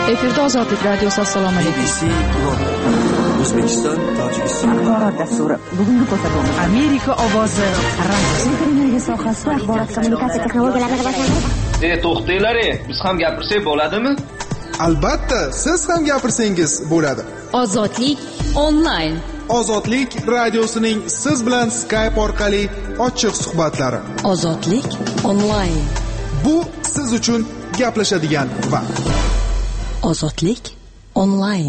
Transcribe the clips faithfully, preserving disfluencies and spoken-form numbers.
Efirda Ozodlik radiosi. Assalomu alaykum. B B C O'zbekiston, Tojikiston axborot dasturi. Bugungi ko'rsatuv Amerika ovozi radiosi. Energiya sohasida axborot kommunikatsiya texnologiyalari rivojlanadi. E, to'xtanglar, biz ham gapirsak bo'ladimi? Albatta, siz ham gapirsangiz bo'ladi. Ozodlik onlayn. Ozodlik radiosining siz bilan Skype orqali ochiq suhbatlari. Ozodlik onlayn. Bu siz uchun gaplashadigan vaqt. Ozodlik onlayn.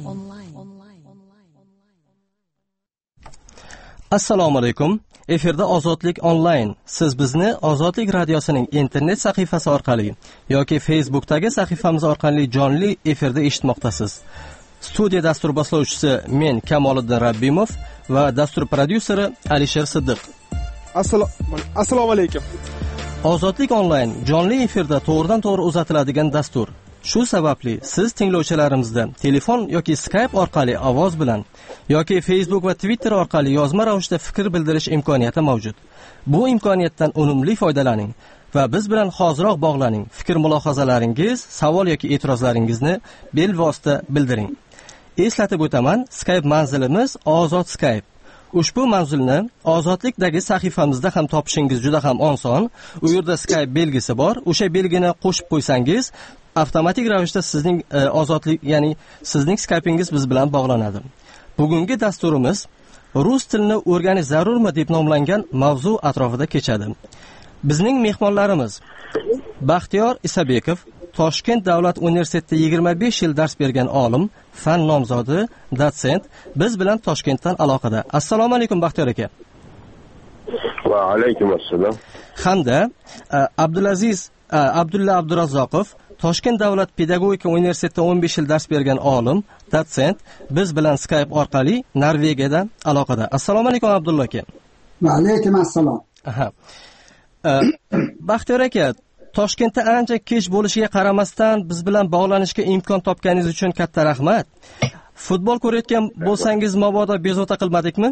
Assalomu alaykum. Efirda Ozodlik onlayn. Siz bizni Ozodlik radiosining internet sahifasi orqali yoki Facebookdagi sahifamiz orqali jonli efirda eshitmoqdasiz. Studiya dastur boshlovchisi men Kamoliddin Rabbimov va dastur prodyuseri Alisher Siddiq. Assalomu alaykum. Ozodlik onlayn jonli efirda to'g'ridan to'g'ri uzatiladigan dastur. Shu sababli siz tinglovchilarimizda telefon yoki Skype orqali ovoz bilan yoki Facebook va Twitter orqali yozma ravishda fikr bildirish imkoniyati mavjud. Bu imkoniyatdan unumli foydalaning va biz bilan hoziroq bog'laning. Fikr mulohazalaringiz, savol yoki e'tirozlaringizni bevosita bildiring. Eslatib o'taman, Skype manzilimiz Ozod Skype. Ushbu manzilni Ozodlikdagi sahifamizda ham topishingiz juda ham oson. U yerda Skype belgisi bor. O'sha belgini qo'shib qo'ysangiz, avtomatik ravishda sizning e, ozodlik, ya'ni sizning Skype'ingiz biz bilan bog'lanadi. Bugungi dasturimiz rus tilini o'rganish zarurmi deb nomlangan mavzu atrofida kechadi. Bizning mehmonlarimiz Baxtiyor Isabekov, Toshkent davlat universitetida yigirma besh yil dars bergan olim, fan nomzodi, dotsent, biz bilan Toshkentdan aloqada. Assalomu alaykum Baxtiyor aka. Va alaykum assalom. Hamda Abdulaziz Abdulla Abdurazzoqov, Toshkent davlat pedagogika universitetida o'n besh yil dars bergan olim, dotsent, biz bilan Skype orqali Norvegiyadan aloqada. Assalomu alaykum Abdulla aka. Va alaykum assalom. Aha. Baxtiyor aka, Toshkentda ancha kech bo'lishiga qaramasdan biz bilan bog'lanishga imkon topganingiz uchun katta rahmat. Futbol ko'rayotgan bo'lsangiz, mabodo bezovta qilmadikmi?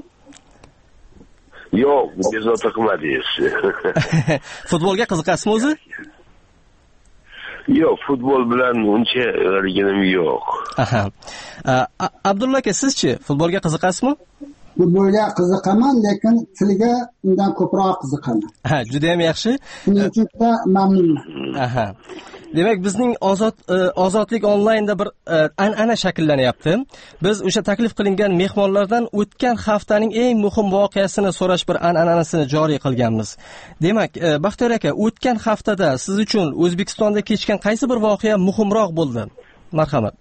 Yo'q, bezovta qilmadingiz. Futbolga qiziqasizmi o'zi? Yo'q, futbol bilan uncha o'rganim yo'q. Aha. Abdulla aka, sizchi futbolga qiziqasizmi? Futbolga qiziqaman, lekin tilga undan ko'proq qiziqaman. Ha, juda ham yaxshi. Shuning uchun mamnunman. Aha. Demak, bizning ozod ozodlik onlaynda bir an'ana shakllanyapti. Biz o'sha taklif qilingan mehmonlardan o'tgan haftaning eng muhim voqeasini so'rash bir an'anasini joriy qilganmiz. Demak, Baxtiyor aka, o'tgan haftada siz uchun O'zbekistonda kechgan qaysi bir voqea muhimroq bo'ldi? Marhamat.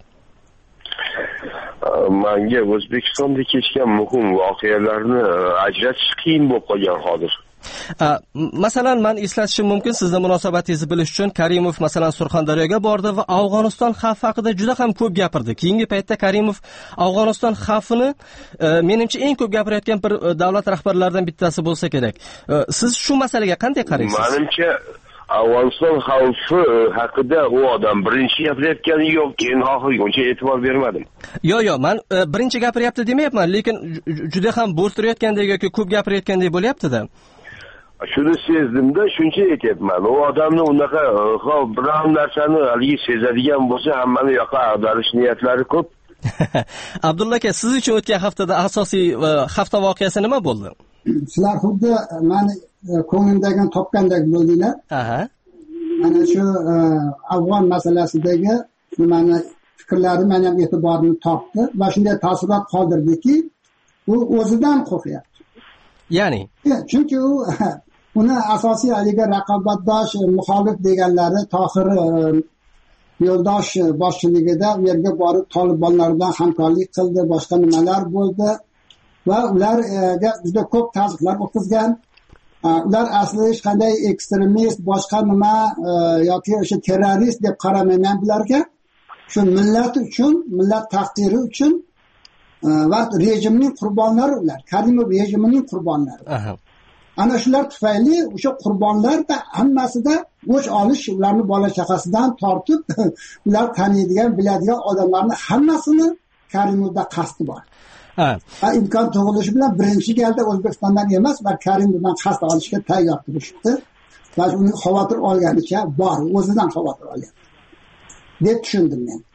Menga O'zbekistonda kechgan muhim voqealarni ajratish qiyin bo'lib qolgan hozir. Masalan, men eslatishim mumkin, sizni munosabatingizni bilish uchun, Karimov masalan Surxondaryoga bordi va Afg'oniston xavfi haqida juda ham ko'p gapirdi. Keyingi paytda Karimov Afg'oniston xavfini menimcha eng ko'p gapirayotgan bir davlat rahbarlaridan bittasi bo'lsa kerak. Siz shu masalaga qanday qaraysiz? Menimcha Afg'oniston xavfi haqida u odam birinchi gapirayotgani yo'q, keyin oxirigacha e'tibor bermadim. Yo'q, yo'q, men birinchi gapiryapti demayapman, lekin juda ham bo'rtirayotgandek yoki ko'p gapirayotgandek bo'lyapti-da. Shuni sezdimda, shuncha aytyapman. U odamni unaqa xo'p, biron narsani haligi sezadigan bo'lsa, hammani yoqqa ag'darish niyatlari ko'p. Abdulla aka, siz uchun o'tgan haftada asosiy hafta voqeasi nima bo'ldi? Sizlar xuddi meni ko'nglimdagini topgandek bo'ldinglar. Aha. Mana shu afg'on masalasidagi meni fikrlarim meni ham e'tiborimni topdi va shunday taassurot qoldirdiki, u o'zidan qo'rqyapti. Ya'ni, chunki u uni asosiy haligi raqobatdosh muxolif deganlari Tohir Yo'ldosh boshchiligida u yerga borib Tolibonlar bilan hamkorlik qildi, boshqa nimalar bo'ldi va ularga juda ko'p ta'ziyqlar o'tkazgan. Ular asli hech qanday ekstremist, boshqa nima yoki o'sha terrorist deb qaramayman bularga. Shu millat uchun, millat taqdiri uchun va rejimning qurbonlari ular, Karimov rejimining qurbonlari. Aha. Ana shular tufayli o'sha qurbonlarda hammasida o'ch olish, ularni bola chaqasidan tortib, ular taniydigan, biladigan odamlarning hammasini Karimovda qasdi bor. Ha. Va imkon tug'ilishi bilan birinchi galda O'zbekistondan emas, va Karimovdan qasd olishga tayyor turishdi. Va uni xavotir olganicha bor, o'zidan xavotir olgan deb tushundim men.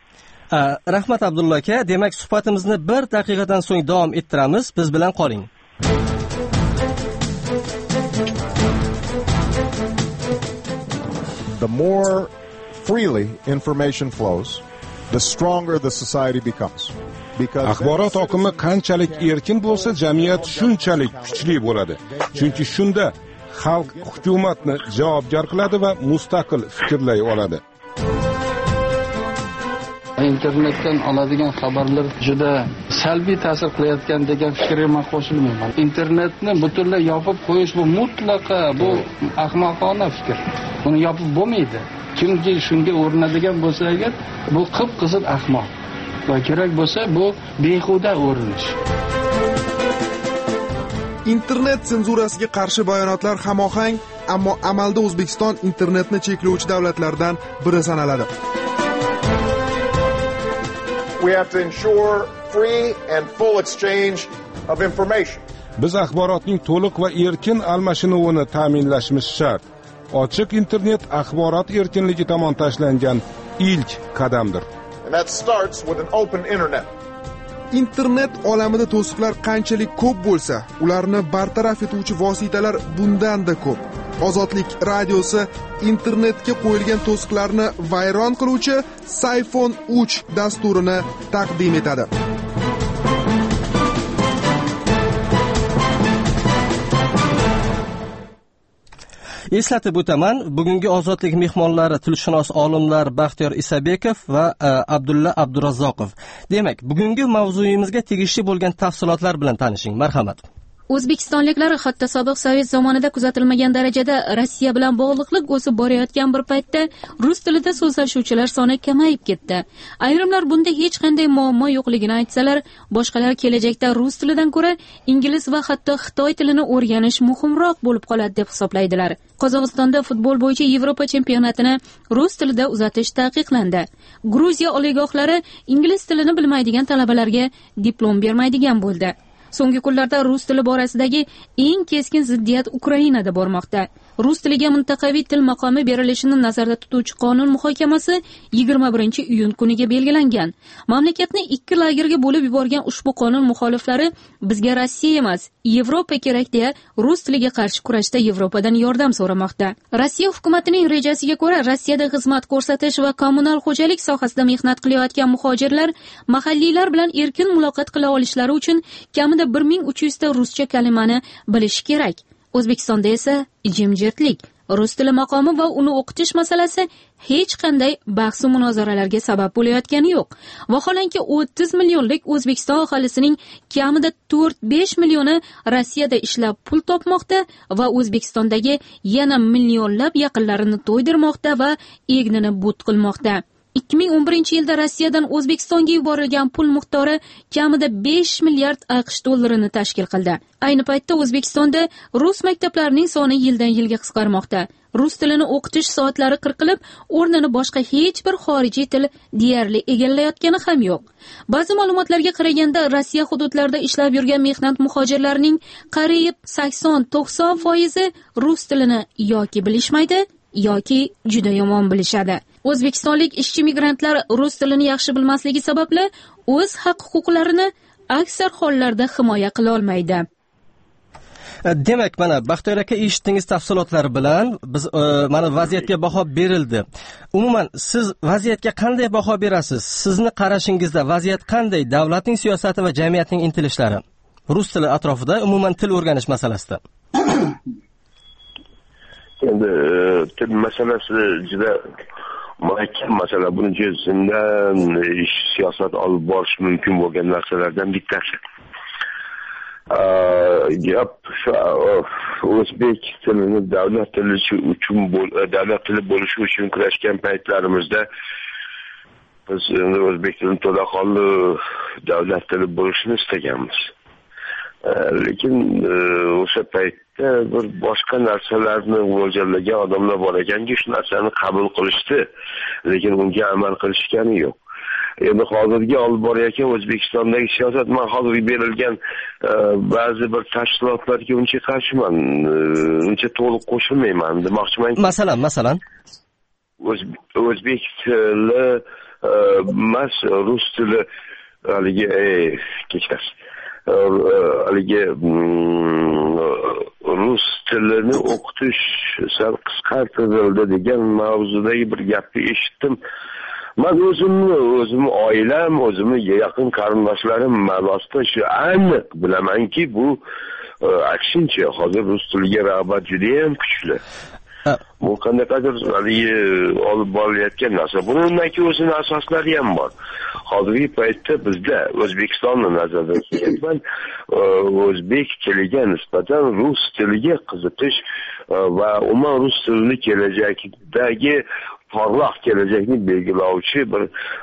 Rahmat Abdulla aka, demak suhbatimizni bir daqiqadan so'ng davom ettiramiz. Biz bilan qoling. The more freely information flows, the stronger the society becomes. Because axborot oqimi qanchalik erkin bo'lsa, jamiyat shunchalik kuchli bo'ladi. Chunki shunda xalq hukumatni javobgar qiladi va mustaqil fikrlay oladi. Internetdan oladigan xabarlar juda salbiy ta'sir qilayotgan degan fikrga men qo'shilmayman. Internetni butunlay yopib qo'yish bu mutlaqo bu ahmoqona fikr. Buni yopib bo'lmaydi. Kimki shunga o'rinadigan bo'lsa agar bu qip-qizil ahmoq. Va kerak bo'lsa bu behuda o'rinish. Internet senzurasiga qarshi bayonotlar hamohang, ammo amalda O'zbekiston internetni cheklovchi davlatlardan biri sanaladi. we have to ensure free and full exchange of information. Biz axborotning to'liq va erkin almashinuvini ta'minlashimiz shart. Ochiq internet axborot erkinligi tomon tashlangan ilk qadamdir. And that starts with an open internet. Internet olamida to'siqlar qanchalik ko'p bo'lsa, ularni bartaraf etuvchi vositalar bundan-da ko'p. Ozodlik radiosi internetga qo'yilgan to'siqlarni vayron qiluvchi Sayfon uch dasturini taqdim etadi. Eslatib o'taman, bugungi ozodlik mehmonlari tilshunos olimlar Baxtiyor Isabekov va Abdulla Abdurazzoqov. Demak, bugungi mavzuyimizga tegishli bo'lgan tafsilotlar bilan tanishing. Marhamat. O'zbekistonliklar hatto sobiq Sovet zamonida kuzatilmagan darajada Rossiya bilan bog'liqlik o'sib borayotgan bir paytda rus tilida so'zlashuvchilar soni kamayib ketdi. Ayrimlar bunda hech qanday muammo yo'qligini aytsalar, boshqalar kelajakda rus tilidan ko'ra ingliz va hatto xitoy tilini o'rganish muhimroq bo'lib qoladi deb hisoblaydilar. Qozog'istonda futbol bo'yicha Yevropa chempionatini rus tilida uzatish taqiqlandi. Gruziya oliygohlari ingliz tilini bilmaydigan talabalarga diplom bermaydigan bo'ldi. So'nggi kunlarda rus tili borasidagi eng keskin ziddiyat Ukrainada bormoqda. Rus tiliga mintaqaviy til maqomi berilishini nazarda tutuvchi qonun muhokamasi yigirma birinchi iyun kuniga belgilangan. Mamlakatni ikki lagerga bo'lib yuborgan ushbu qonun muxoliflari bizga Rossiya emas, Yevropa kerak deya rus tiliga qarshi kurashda Yevropadan yordam so'ramoqda. Rossiya hukumatining rejasiga ko'ra, Rossiyada xizmat ko'rsatish va kommunal xo'jalik sohasida mehnat qilayotgan muhojirlar mahalliylar bilan erkin muloqot qila olishlari uchun kamida bir ming uch yuz ta ruscha kalimani bilish kerak. O'zbekistonda esa jimjitlik, rus tili maqomi va uni o'qitish masalasi hech qanday bahs va munozaralarga sabab bo'layotgani yo'q. Vaholanki o'ttiz millionlik O'zbekiston aholisining kamida to'rt besh millioni Rossiyada ishlab pul topmoqda va O'zbekistondagi yana millionlab yaqinlarini to'ydirmoqda va egnini but qilmoqda. ikki ming o'n birinchi yilda Rossiyadan O'zbekistonga yuborilgan pul miqdori kamida besh milliard AQSh dollarini tashkil qildi. Ayni paytda O'zbekistonda rus maktablarining soni yildan yilga qisqarmoqda. Rus tilini o'qitish soatlari qirqilib, o'rnini boshqa hech bir xorijiy til deyarli egallayotgani ham yo'q. Ba'zi ma'lumotlarga qaraganda, Rossiya hududlarida ishlab yurgan mehnat muhojirlarining qariyb sakson to'qson foizi rus tilini yoki bilishmaydi, yoki juda yomon bilishadi. O'zbekistonlik ishchi migrantlar rus tilini yaxshi bilmasligi sababli o'z haq-huquqlarini aksar hollarda himoya qila olmaydi. Demak, mana Baxtiyor aka eshitdingiz tafsilotlar bilan biz e, mana vaziyatga baho berildi. Umuman siz vaziyatga qanday baho berasiz? Sizni qarashingizda vaziyat qanday? Davlatning siyosati va jamiyatning intilishlari rus tili atrofida, umuman til o'rganish masalasida. Endi til masalasi juda murakkab masala. Buni juzidan ish siyosat olib borish mumkin bo'lgan narsalardan bittasi. Gap o'zbek tilini davlat tili uchun davlat tili bo'lishi uchun kurashgan paytlarimizda biz o'zbek tilini to'laqonli davlat tili bo'lishini istaganmiz. Lekin o'sha paytda bir boshqa narsalarni mo'ljallagan odamlar bor ekanki, shu narsani qabul qilishdi, lekin unga amal qilishgani yo'q. Endi hozirgi olib borayotgan O'zbekistondagi siyosat, men hozir berilgan ba'zi bir tashkilotlarga uncha qarshiman, uncha to'liq qo'shilmayman demoqchiman. Masalan, masalan o'zbek tili mas rus tili haligi kechirasiz haligi rus tilini o'qitish sal qisqartirildi degan mavzudagi bir gapni eshitdim. Men o'zimni, o'zimni oilam, o'zimni yaqin qarindoshlarim ma'nosida shu aniq bilamanki, bu aksincha hozir rus tiliga rag'bat juda ham kuchli. Bu qandaydir haligi olib borilayotgan narsa. Bundan keyin o'zini asoslari ham bor. Hozirgi paytda bizda O'zbekistonni nazarda tutyapman, o'zbek tiliga nisbatan rus tiliga qiziqish va umuman rus tilini kelajakdagi porloq kelajakni belgilovchi bir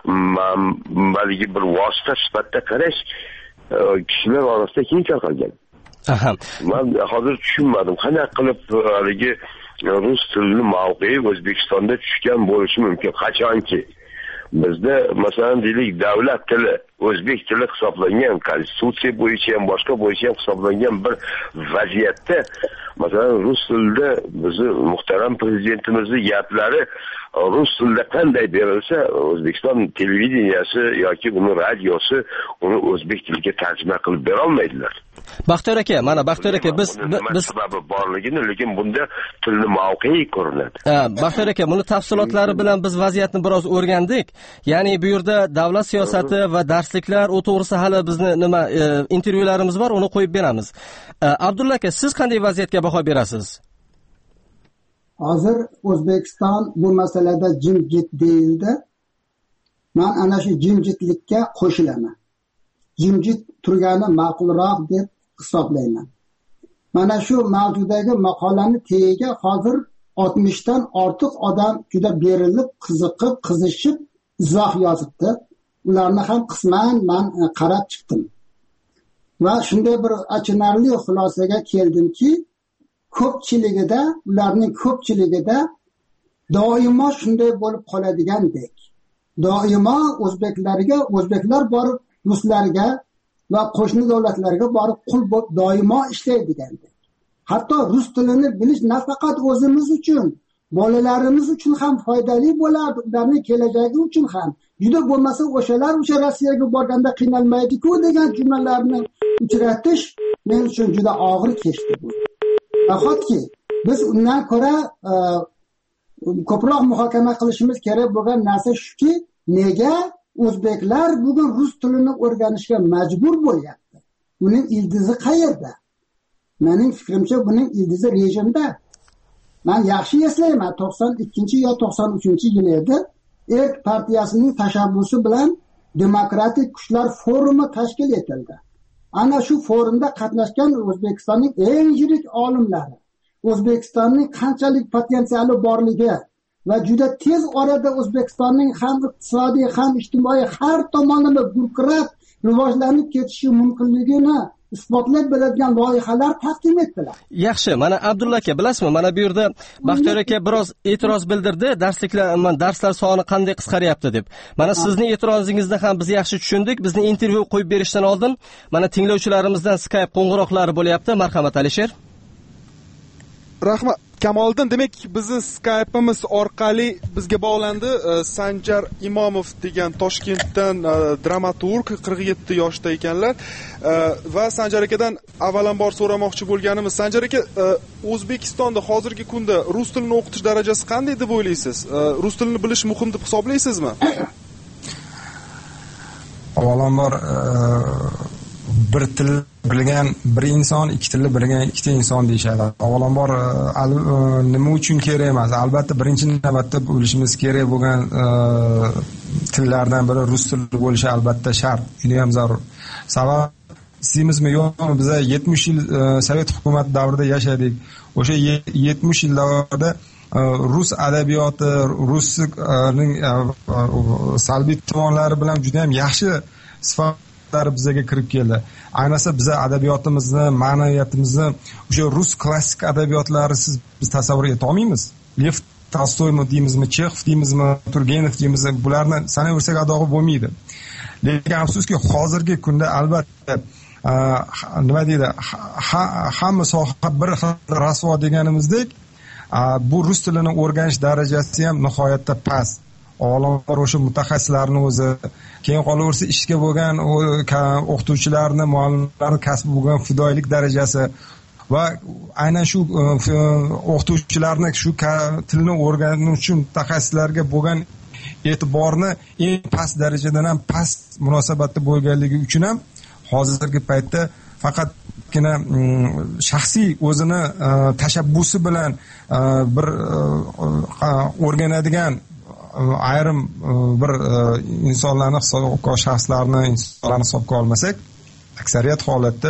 maligi bir vosita sifatida qarash kishilar orasida keng tarqalgan. Men hozir tushunmadim, qanday qilib haligi rus tilini mavqei O'zbekistonda tushgan bo'lishi mumkin, qachonki bizda masalan deylik davlat tili o'zbek tili hisoblangan, konstitutsiya bo'yicha ham boshqa bo'yicha ham hisoblangan bir vaziyatda masalan rus tilida bizni muhtaram prezidentimizning gaplari rus tilida qanday berilsa, O'zbekiston televideniyasi yoki uni radiosi uni o'zbek tiliga tarjima qilib bera olmaydilar. Baxtiyor aka, mana Baxtiyor aka biz biz sababi borligini, lekin bunda tilni mavqei ko'rinadi. Ha, Baxtiyor aka, buni tafsilotlari bilan biz vaziyatni biroz o'rgandik. Ya'ni bu yerda davlat siyosati va darsliklar, u to'g'risi hali bizni nima intervyularimiz bor, uni qo'yib beramiz. Abdulla aka, siz qanday vaziyatga baho berasiz? Hozir O'zbekiston bu masalada jimjit deyildi. Men ana shu jimjitlikka qo'shilaman. Jimjit turgani ma'qulroq deb hisoblayman. Mana shu mavzudagi maqolani tagiga hozir oltmishdan ortiq odam juda berilib, qiziqib, qizishib izoh yozibdi. Ularni ham qisman men qarab chiqdim. Va shunday bir achinarli xulosaga keldimki, ko'pchiligida, ularning ko'pchiligida doimo shunday bo'lib qoladigandek. Doimo o'zbeklarga, o'zbeklar borib ruslarga va qo'shni davlatlarga borib qul bo'lib doimo ishlaydigandek. Hatto rus tilini bilish nafaqat o'zimiz uchun, bolalarimiz uchun ham foydali bo'lardi, ularning kelajagi uchun ham. Juda bo'lmasa o'shalar o'sha Rossiyaga borganda qiynalmaydi-ku degan jumlalarni uchratish men uchun juda og'ir kechdi bu. Nahotki biz undan ko'ra ko'proq muhokama qilishimiz kerak bo'lgan narsa shuki, nega o'zbeklar bugun rus tilini o'rganishga majbur bo'lyapti? Buning ildizi qayerda? Mening fikrimcha buning ildizi rejimda. Men yaxshi eslayman, to'qson ikkinchi yo to'qson uchinchi yil edi, Erk partiyasining tashabbusi bilan Demokratik kuchlar forumi tashkil etildi. Ana shu forumda qatnashgan O'zbekistonning eng yirik olimlari, O'zbekistonning qanchalik potensiali borligi va juda tez orada O'zbekistonning ham iqtisodiy ham ijtimoiy har tomonlama gurkirab rivojlanib ketishi mumkinligini isbotlab beradigan loyihalar taqdim etdilar. Yaxshi, mana Abdulla aka, bilasizmi, mana bu yerda Baxtiyor aka biroz e'tiroz bildirdi, darsliklar, darslar soni qanday qisqaryapti deb. Mana sizning e'tirozingizni ham biz yaxshi tushundik. Bizni intervyu qo'yib berishdan oldin mana tinglovchilarimizdan Skype qo'ng'iroqlari bo'lyapti. Marhamat Alisher. Rahmat. Kamoliddin, demak bizni Skype'imiz orqali bizga bog'landi Sanjar Imomov degan Toshkentdan dramaturg, qirq yetti yoshda ekanlar va Sanjar akadan avvalambor so'ramoqchi bo'lganimiz, Sanjar aka, O'zbekistonda hozirgi kunda rus tilini o'qitish darajasi qanday deb o'ylaysiz? Rus tilini bilish muhim deb hisoblaysizmi? Avvalambor bir til bilgan bir inson, ikki tilni bilgan ikkita inson deyishadi. Avvalambor nima uchun kerak emas? Albatta birinchi navbatda bilishimiz kerak bo'lgan tillardan biri rus tili bo'lishi albatta shart, juda ham zarur. Sabab sizimizmi yo'qmi, biz yetmish yil Sovet hukumati davrida yashadik. O'sha yetmish yil davrida rus adabiyoti, rusning salbiy tomonlari bilan juda ham yaxshi sifatlar bizga kirib keldi. Ayniqsa biz adabiyotimizni, ma'naviyatimizni o'sha rus klassik adabiyotlari siz biz tasavvur eta olmaymiz. Lev Tolstoymi deymizmi, Chexov deymizmi, Turgenev deymizmi, bularni sanaversak adog'i bo'lmaydi. Lekin afsuski hozirgi kunda albatta nima deydi, hamma soha bir xil rasvo deganimizdek, bu rus tilini o'rganish darajasi ham nihoyatda past. olimlar o'sha mutaxassislarni o'zi, keyin qolaversa ishga bo'lgan o'qituvchilarni, muallimlarni kasbi bo'lgan fidoyilik darajasi va aynan shu o'qituvchilarni shu tilni o'rganuvchi mutaxassislarga bo'lgan e'tiborni eng past darajadan ham past munosabatda bo'lganligi uchun ham hozirgi paytda faqatgina shaxsiy o'zini tashabbusi bilan bir o'rganadigan ayrim bir insonlarni hisobga shaxslarni insonlarni hisobga olmasak, aksariyat holatda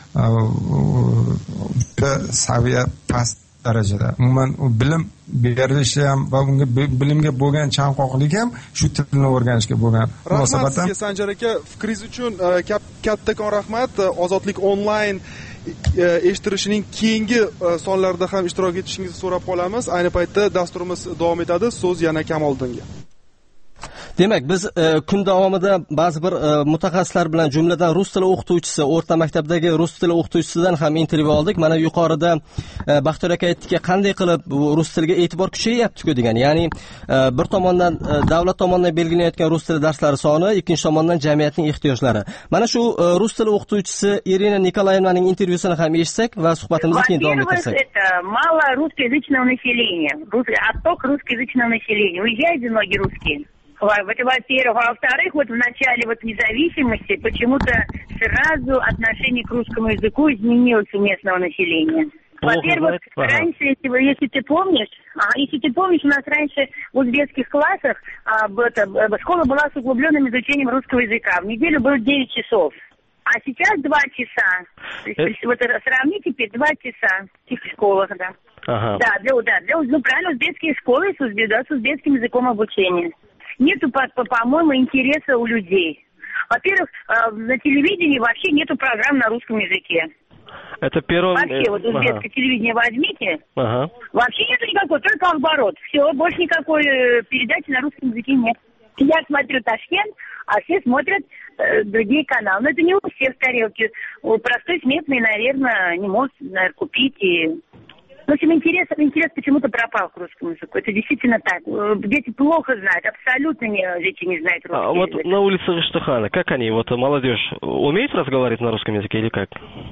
saviya past darajada. Umuman bilim berilishi ham va unga bilimga bo'lgan chanqoqlik ham shu tilni o'rganishga bo'lgan munosabat ham. Rahmat sizga Sanjar aka, fikringiz uchun kattakon rahmat. Ozodlik onlayn eshittirishining keyingi sonlarida ham ishtirok etishingizni so'rab qolamiz. Ayni paytda dasturimiz davom etadi. So'z yana Kamoliddinga. Demak, biz e, kun davomida ba'zi bir e, mutaxassislar bilan, jumladan rus tili o'qituvchisi, o'rta maktabdagi rus tili o'qituvchisidan ham intervyu oldik. Mana yuqorida e, Baxtiyor aka aytdiki, qanday qilib bu rus tiliga e'tibor kuchayapti-ku degan. Ya'ni e, bir tomondan e, davlat tomonidan belgilanayotgan rus tili darslari soni, ikkinchi tomondan jamiyatning ehtiyojlari. Mana shu e, rus tili o'qituvchisi Irina Nikolayevnaning intervyusini ham eshitsak va suhbatimizni keyin davom ettirsak. Это мало русскоязычного населения, отток русскоязычного населения. Уезжают многие русские. Во-первых, а во-вторых, вот в начале вот независимости почему-то сразу отношение к русскому языку изменилось у местного населения. Во-первых, раньше, если, если ты помнишь, а, если ты помнишь, у нас раньше в узбекских классах а, это, школа была с углубленным изучением русского языка. В неделю было девять часов. А сейчас два часа. То есть, вот сравните теперь два часа в этих школах, да. Ага. Да, для, да, для, ну правильно, узбекские школы с, узбек, да, с узбекским языком обучения. Нету, по-моему, интереса у людей. Во-первых, на телевидении вообще нету программ на русском языке. Это первое... Вообще, вот узбекское ага. телевидение возьмите, ага. вообще нету никакой, только оборот. Все, больше никакой передачи на русском языке нет. Я смотрю Ташкент, а все смотрят э, другие каналы. Но это не у всех тарелки. Простой смертный, наверное, не может, наверное, купить и... В общем, интерес, интерес почему-то пропал к русскому языку. Это действительно так. Дети плохо знают, абсолютно не, дети не знают русский а язык. Вот на улице Иштихана, как они, вот молодежь, умеет разговаривать на русском языке или как?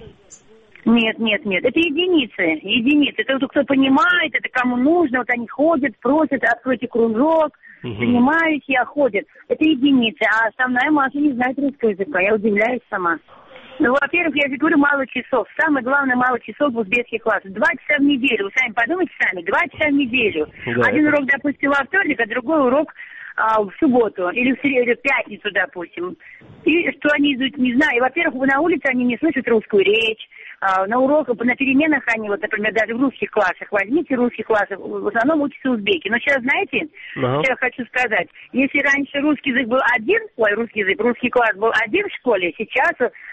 Нет, нет, нет. Это единицы, единицы. Это кто понимает, это кому нужно. Вот они ходят, просят, откройте кружок, угу. занимаюсь, я ходят. Это единицы. А основная масса не знает русского языка. Я удивляюсь сама. Ну, во-первых, я же говорю, мало часов. Самое главное, мало часов в узбекских классах. Два часа в неделю. Вы сами подумайте сами. Два часа в неделю. Да, Один это... урок, допустим, во вторник, а другой урок а, в субботу. Или в среду, в пятницу, допустим. И что они идут, не знаю. Во-первых, на улице они не слышат русскую речь. А, на уроках, на переменах они, вот, например, даже в русских классах. Возьмите русских классов. В основном учатся узбеки. Но сейчас, знаете, ага. что я хочу сказать. Если раньше русский язык был один, ой, русский язык, русский класс был один в школе, сейчас...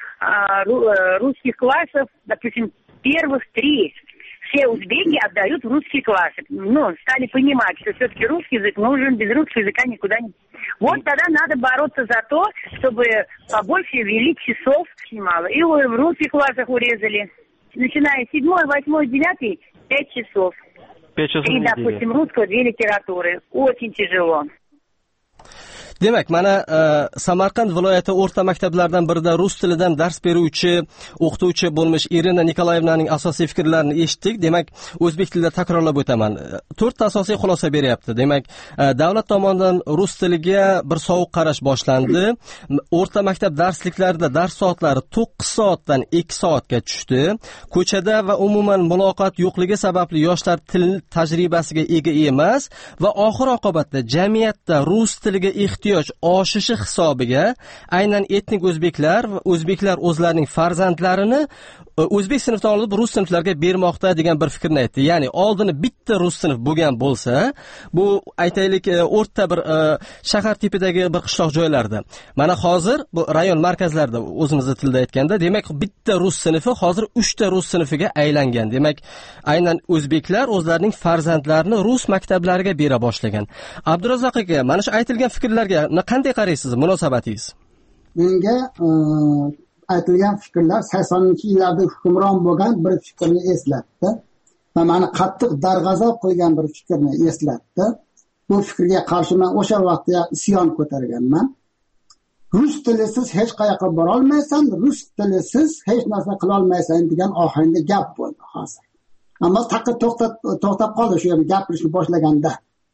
русских классов, допустим, первых три, все узбеки отдают в русские классы. Ну, стали понимать, что все-таки русский язык нужен, без русского языка никуда не... Вот тогда надо бороться за то, чтобы побольше ввели часов, немало. И в русских классах урезали. Начиная с седьмой, восьмой, девятый, пять часов. Пять часов и, допустим, русского, две литературы. Очень тяжело. Demak, mana uh, Samarqand viloyati o'rta maktablaridan birida rus tilidan dars beruvchi o'qituvchi bo'lmish Irina Nikolayevnaning asosiy fikrlarini eshitdik. Demak, o'zbek tilida takrorlab o'taman. To'rtta asosiy xulosa beryapti. Demak, uh, davlat tomonidan rus tiliga bir sovuq qarash boshlandi. O'rta maktab darsliklarida dars soatlari to'qqiz soatdan ikki soatga tushdi. Ko'chada va umuman muloqot yo'qligi sababli yoshlar til tajribasiga ega emas va oxir oqibatda jamiyatda rus tiliga ehtiyoj oshishi hisobiga aynan etnik o'zbeklar va o'zbeklar o'zlarining farzandlarini o'zbek sinfdan olib rus sinflariga bermoqda degan bir fikrni aytdi. Ya'ni oldini bitta rus sinf bo'lgan bo'lsa, bu aytaylik o'rta bir shahar tipidagi bir qishloq joylarda. Mana hozir bu rayon markazlarida o'zimizning tilda aytganda, demak bitta rus sinfi hozir uchta rus sinfiga aylangan. Demak, aynan o'zbeklar o'zlarining farzandlarini rus maktablariga bera boshlagan. Abdurazzoq aka, mana shu aytilgan fikrlarga qanday qaraysiz, munosabatingiz? Menga aytilgan fikrlar saksonninchi yillarda hukmron bo'lgan bir fikrni eslatdi va meni qattiq darg'azab qilgan bir fikrni eslatdi. bu fikrga qarshi men o'sha vaqtda isyon ko'targanman. Rus tilisiz hech qayoqqa bora olmaysan, rus tilisiz hech narsa qila olmaysan degan ohangda gap bo'ldi hozir. Ammo taqqa to'xtab to'xtab qoldi shu yerda gapirishni boshlaganda.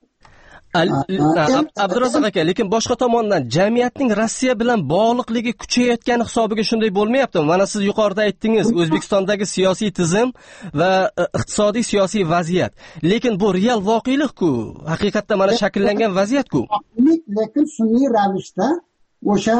Abdurazzoq aka, lekin boshqa tomondan jamiyatning Rossiya bilan bog'liqligi kuchayayotgani hisobiga shunday bo'lmayaptimi? Mana siz yuqorida aytdingiz, O'zbekistondagi siyosiy tizim va iqtisodiy siyosiy vaziyat. Lekin bu real voqelik-ku, haqiqatda mana shakllangan vaziyat-ku. Lekin sun'iy ravishda o'sha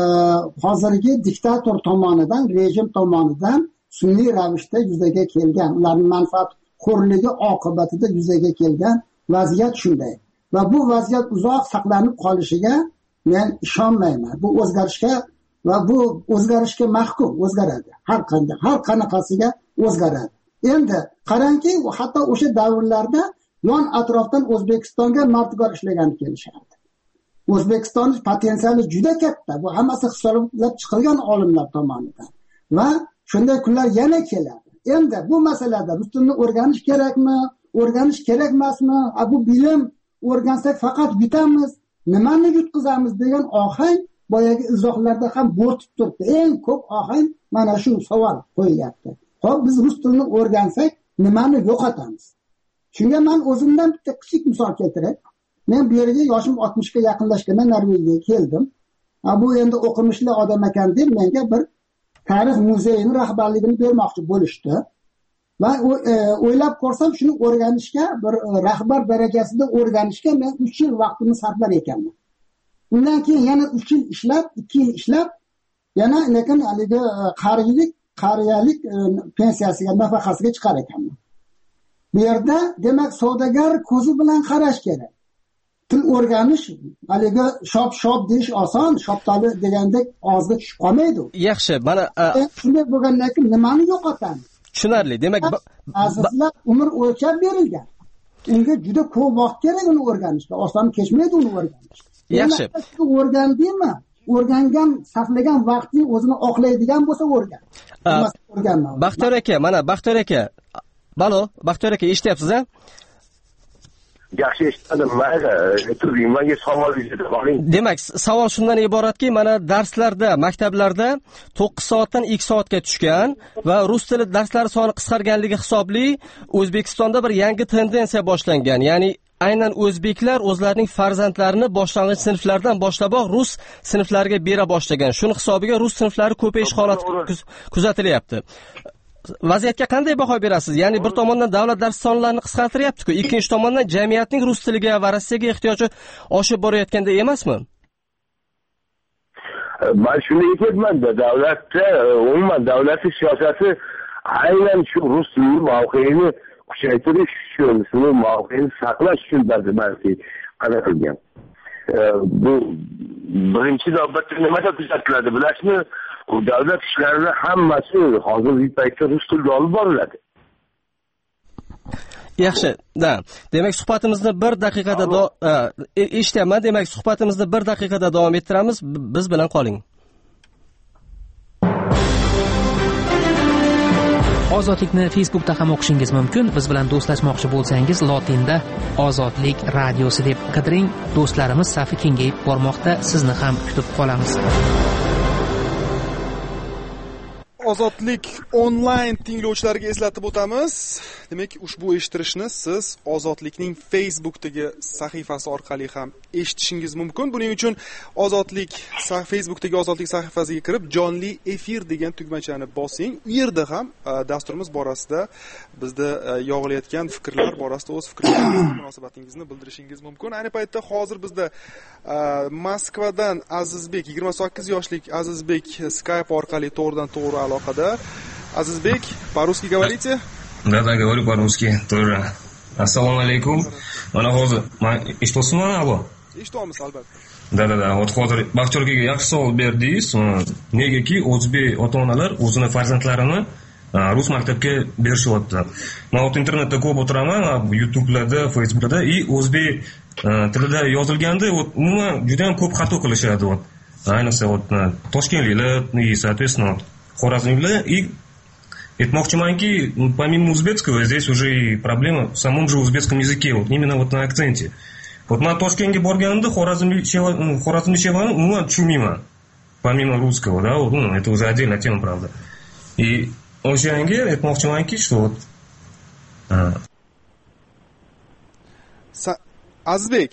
hozirgi diktator tomonidan, rejim tomonidan sun'iy ravishda yuzaga kelgan, ularning manfaat xo'rligi oqibatida yuzaga kelgan vaziyat shunday. Va bu vaziyat uzoq saqlanib qolishiga men ishonmayman. Bu o'zgarishga va bu o'zgarishga mahkum, o'zgaradi. Har qanday, har qanaqasiga o'zgaradi. Endi qarangki, hatto o'sha davrlarda yon atrofdan O'zbekistonga martibor ishlagan kelishardi. O'zbekistonning potensiali juda katta. Bu hammasi hisoblab chiqilgan olimlar tomonidan. Va shunday kunlar yana keladi. Endi bu masalada rus tilini o'rganish kerakmi, o'rganish kerak emasmi? Bu bilim o'rgansak faqat yutamiz, nimani yutqizamiz degan ohang boyagi izohlarda ham bo'rtib turibdi. Eng ko'p ohang mana shu savol qo'yilyapti. Xo'p, biz rus tilini o'rgansak nimani yo'qotamiz? Shunga men o'zimdan bitta kichik misol keltiray. Men bu yerga yoshim oltmishga yaqinlashganda Norvegiyaga keldim. Bu endi o'qimishli odam ekan deb menga bir tarix muzeyining rahbarligini bermoqchi bo'lishdi. Va o'ylab ko'rsam shuni o'rganishga, bir rahbar darajasida o'rganishga men uch yil vaqtimni sarflar ekanman. Undan keyin yana uch yil ishlab, ikki yil ishlab, yana lekin haligi qariylik, qariyalik pensiyasiga, nafaqasiga chiqar ekanman. Bu yerda demak savdogar ko'zi bilan qarash kerak. Til o'rganish, haligi shop-shop deyish oson, shoptali degandek og'izga tushib qolmaydi. Yaxshi, mana shunday bo'lgandan keyin nimani yo'qotamiz? Tushunarli. Demak, azizlar umr o'lchab berilgan. Unga juda ko'p vaqt kerak uni o'rganishga. Oson kechmaydi uni o'rganish. Yaxshi. O'rgandingmi? O'rgangan, sarflagan vaqtni o'zini oqlaydigan bo'lsa o'rgan. O'rganma. Baxtiyor aka, mana Baxtiyor aka. Balo, Baxtiyor aka, eshityapsiz-a? Yaxshi eshitdim. Mayli, turing, menga savol bering. Demak, savol shundan iboratki, mana darslarda, maktablarda to'qqiz soatdan ikki soatga tushgan va rus tili darslari soni qisqarganligi hisobli O'zbekistonda bir yangi tendensiya boshlangan. Ya'ni aynan o'zbeklar o'zlarining farzandlarini boshlang'ich sinflardan boshlaboq rus sinflariga bera boshlagan. Shuni hisobiga rus sinflari ko'payish holati kuzatilyapti. Vaziyatga qanday baho berasiz? Ya'ni bir tomondan davlat dars sonlarini qisqartiryapti-ku, ikkinchi tomondan jamiyatning rus tiliga va Rossiyaga ehtiyoji oshib borayotganda emasmi? Men shuni aytayapman-da, davlatda, umuman davlatning siyosati aynan shu rus tili mavqeini kuchaytirish uchun, shu mavqeini saqlash uchun balki qaratilgan. Bu birinchi navbatda nimada kuzatiladi, bilasizmi? Davlat ishlarini hammasi hozirgi paytda rus tilida olib boriladi. Yaxshi, da. Demak, suhbatimizni bir daqiqada eshityapman. Demak, suhbatimizni bir daqiqada davom ettiramiz. Biz bilan qoling. Ozodlikni Facebookda ham o'qishingiz mumkin. Biz bilan do'stlashmoqchi bo'lsangiz, lotinda Ozodlik radiosi deb qidiring. Do'stlarimiz safi kengayib bormoqda. Sizni ham kutib qolamiz. Ozodlik onlayn tinglovchilariga eslatib o'tamiz. Demak, ushbu eshittirishni siz Ozodlikning Facebookdagi sahifasi orqali ham eshitishingiz mumkin. Buning uchun Ozodlik Facebookdagi Ozodlik sahifasiga kirib, jonli efir degan tugmachani bosing. U yerda ham dasturimiz borasida bizda yog'ilayotgan fikrlar borasida o'z fikrlaringizni, munosabatingizni bildirishingiz mumkin. Ayni paytda hozir bizda Moskvadan Azizbek, yigirma sakkiz yoshlik Azizbek Skype orqali to'g'ridan to'g'ri aloqada. Azizbek, по-русски говорите? Да, да, говорю по-русски тоже. Assalomu alaykum. Mana hozir, eshitysizmi? Allo. Eshityapmiz albatta. Da, da, da. Hozir hozir Baxtiyor akaga yaxshi savol berdingiz. Negaki o'zbek ota-onalar o'zini farzandlarini rus maktabga berishyapti. Men o'z internetda ko'p o'tiraman, YouTube'larda, Facebook'da и o'zbek tilida yozilganda umuman juda ham ko'p xato qilishadi. Ayniqsa toshkentliklar, и соответственно xorazmliklar и aytmoqchimanki, помимо узбекского здесь уже и проблема в самом же узбекском языке, вот именно вот на акценте. Вот men Toshkentga borganimda Xorazmlik Xorazmlik shevani umuman tushunmayman. Помимо русского, да, ну, это уже отдельная тема, правда. И o'shanga aytmoqchimanki, что вот Azizbek.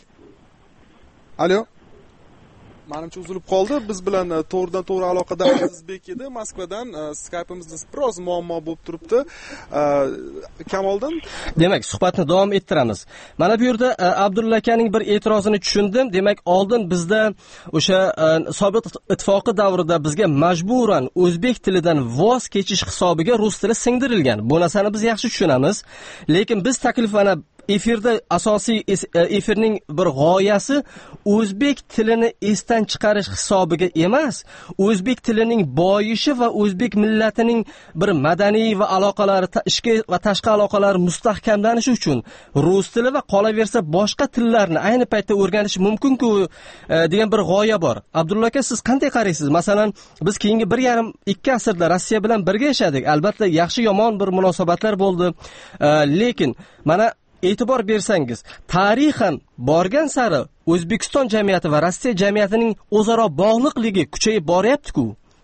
Alo. Menimcha uzilib qoldi. Biz bilan to'g'ridan to'g'ri aloqada Azizbek edi. Moskvadan Skype'imizda biroz muammo bo'lib turibdi. Kamoliddin, demak, suhbatni davom ettiramiz. Mana bu yerda Abdulla akaning bir e'tirozini tushundim. Demak, oldin bizda o'sha Sovet ittifoqi davrida bizga majburan o'zbek tilidan voz kechish hisobiga rus tili singdirilgan. Bu narsani biz yaxshi tushunamiz. Lekin biz taklifani efirda asosiy efirning bir g'oyasi o'zbek tilini esdan chiqarish hisobiga emas, o'zbek tilining boyishi va o'zbek millatining bir madaniy va aloqalari, ichki va tashqi aloqalari mustahkamlanishi uchun rus tili va qolaversa boshqa tillarni ayni paytda o'rganish mumkin-ku degan bir g'oya bor. Abdulla aka, siz qanday qaraysiz? Masalan, biz keyingi bir yarim ikki asrda Rossiya bilan birga yashadik. Albatta, yaxshi yomon bir munosabatlar bo'ldi. Lekin mana e'tibor bersangiz, tarixan borgan sari O'zbekiston jamiyati va Rossiya jamiyatining o'zaro bog'liqligi kuchayib boryapti-ku.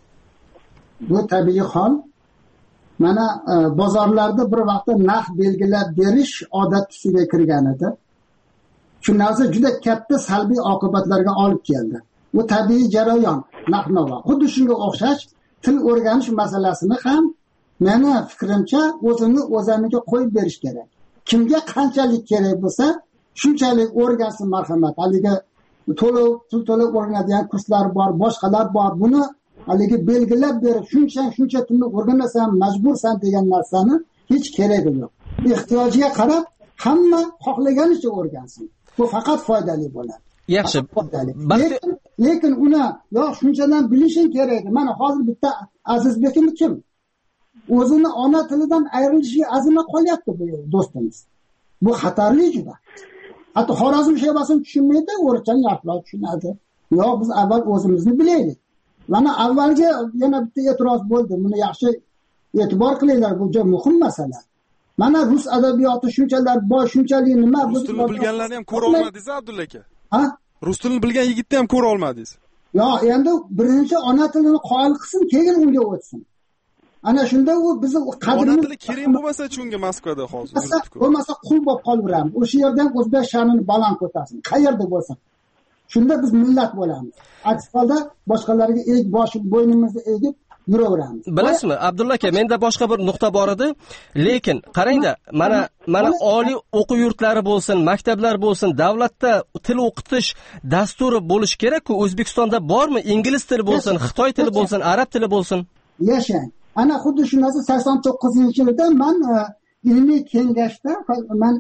Bu tabiiy hol. Mana bozorlarda bir vaqtda narx belgilab berish odat tusiga kirgan edi. Shu narsa juda katta salbiy oqibatlarga olib keldi. Bu tabiiy jarayon, narx-navo. Xuddi shunga o'xshash til o'rganish masalasini ham meni fikrimcha o'zini o'zaniga qo'yib berish kerak. Kimga qanchalik kerak bo'lsa, shunchalik o'rgansin, marhamat. Haligi to'liq til to'liq o'rganadigan kurslar bor, boshqalar bor. Buni haligi belgilab berib, shuncha shuncha tilni o'rganasan, majbursan degan narsani hech keragi yo'q. Ehtiyojiga qarab hamma xohlaganicha o'rgansin. Bu faqat foydali bo'ladi. Yaxshi. Lekin, lekin uni yo shunchadan bilishing kerak. Mana hozir bitta Azizbekim kim? O'zini ona tilidan ayrilishiga azmi qolyapti bu do'stimiz. Bu xatarli juda. Hatto Xorazm shevasini tushunmaydi, o'rchani yaxshiroq tushunadi. Yo'q, biz avval o'zimizni bilaylik. Mana avvalgi yana bitta e'tiroz bo'ldi. Buni yaxshi e'tibor qilinglar, bu juda muhim masala. Mana rus adabiyoti shunchalar boy, shunchalik nima, rus tilini bilganlarni ham ko'ra olmadingiz, Abdulla aka? Ha? Rus tilini bilgan yigitni ham ko'ra olmadingiz. Yo, endi birinchi ona tilini qoyil qilsin, keyin unga o'tsin. Ana shunda u bizni qadrimiz ona tili kerak bo'lmasa chunga Moskvada hozir bo'lmasa qul bo'lib qolaveramiz. O'sha yerdan o'zbek sha'nini baland ko'tarsin, qayerda bo'lsa. Shunda biz millat bo'lamiz. Aks holda boshqalarga eg boshi bo'ynimizni egib yuraveramiz. Bilasizmi, Abdulla aka, menda boshqa bir nuqta bor edi. Lekin qarangda, mana mana oliy o'quv yurtlari bo'lsin, maktablar bo'lsin, davlatda til o'qitish dasturi bo'lish kerak-ku. O'zbekistonda bormi? Ingliz tili bo'lsin, xitoy tili bo'lsin, arab tili bo'lsin. Yashang. Ana xuddi shu narsa sakson to'qqizinchi yilda men ilmiy kengashda men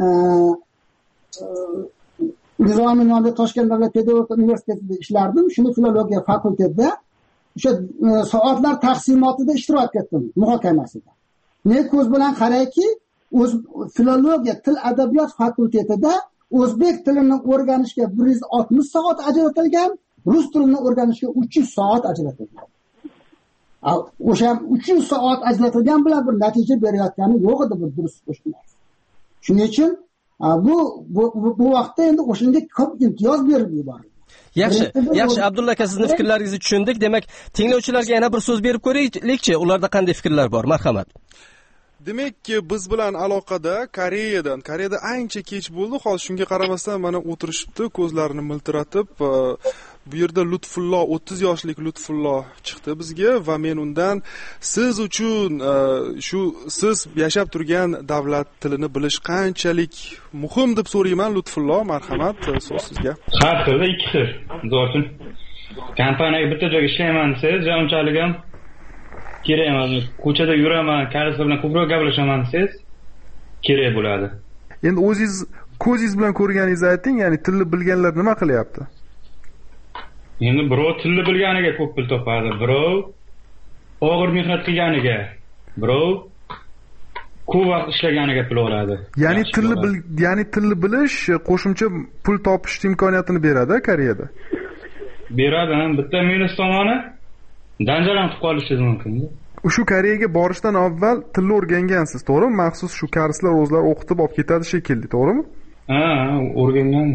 Nizomiy nomli Toshkent davlat pedagogika universitetida ishlardim. Shuni filologiya fakultetida o'sha soatlar taqsimotida ishtirok etdim, muhokamasida. Ne ko'z bilan qarayki, o'z filologiya, til adabiyot fakultetida o'zbek tilini o'rganishga bir yuz oltmish soat ajratilgan, rus tilini o'rganishga uch yuz soat ajratilgan. O'sha uch yuz soat ajratilgan bilan bir natija berayotgani yo'q edi bu durust qo'shimlar. Shuning uchun bu bu bu vaqtda endi o'shanga ko'p imtiyoz berib yuborildi. Yaxshi, yaxshi Abdulla aka, sizning fikrlaringizni tushundik. Demak, tinglovchilarga yana bir so'z berib ko'raylikchi, ularda qanday fikrlar bor? Marhamat. Demak, biz bilan aloqada Koreyadan, Koreyada ancha kech bo'ldi. Hozir shunga qaramasdan mana o'tirishibdi, ko'zlarini miltiratib, bu yerda Lutfullo, o'ttiz yoshlik Lutfullo chiqdi bizga va men undan siz uchun shu siz yashab turgan davlat tilini bilish qanchalik muhim deb so'rayman. Lutfullo, marhamat, so'z sizga. Har xilda ikki xil. Zotin. Kompaniyaga bitta joyga ishlayman desangiz, unchalik ham kerak emas. Ko'chada yuraman, karislar bilan ko'proq gaplashaman desangiz, kerak bo'ladi. Endi o'zingiz ko'zingiz bilan ko'rganingizni ayting, ya'ni tilni bilganlar nima qilyapti? Endi birov tilni bilganiga ko'p pul topadi, birov og'ir mehnat qilganiga, birov ko'p vaqt ishlaganiga pul oladi. Ya'ni tilni bil, ya'ni tilni bilish qo'shimcha pul topish imkoniyatini beradi Koreyada. Beradi, bitta minus tomoni danjalan qilib qolishingiz mumkin. Shu Koreyaga borishdan avval tilni o'rgangansiz, to'g'rimi? Maxsus shu karslar o'zlari o'qitib olib ketadi shekilli, to'g'rimi? Ha, o'rganganmiz.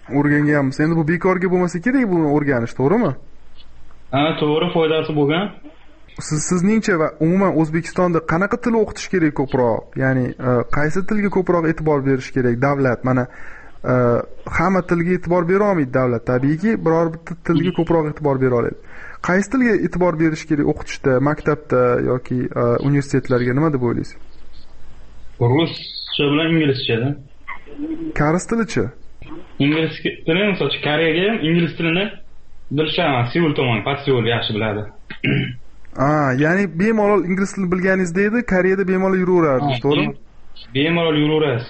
O'rganganmiz. Endi bu bekorga bo'lmasa kerak buni o'rganish, to'g'rimi? Ha, to'g'ri, foydasi bo'lgan. Siz sizningcha va umuman O'zbekistonda qanaqa til o'qitish kerak ko'proq? Ya'ni qaysi tilga ko'proq e'tibor berish kerak davlat? Mana hamma tilga e'tibor bera olmaydi davlat. Tabiiyki, biror bitta tilga ko'proq e'tibor bera oladi. Qaysi tilga e'tibor berish kerak o'qitishda, maktabda yoki universitetlarga, nima deb o'ylaysiz? Ruscha bilan inglizchada. Koreys tilichi? Ingliz tili, masalan, Koreyaga ham ingliz tilini bilishadi. Seul tomon, Seul yaxshi biladi. Ah, ya'ni bemalol ingliz tilini bilganingizda edi, Koreyada bemalol yuraverardingiz, to'g'rimi? Bemalol yuraverasiz.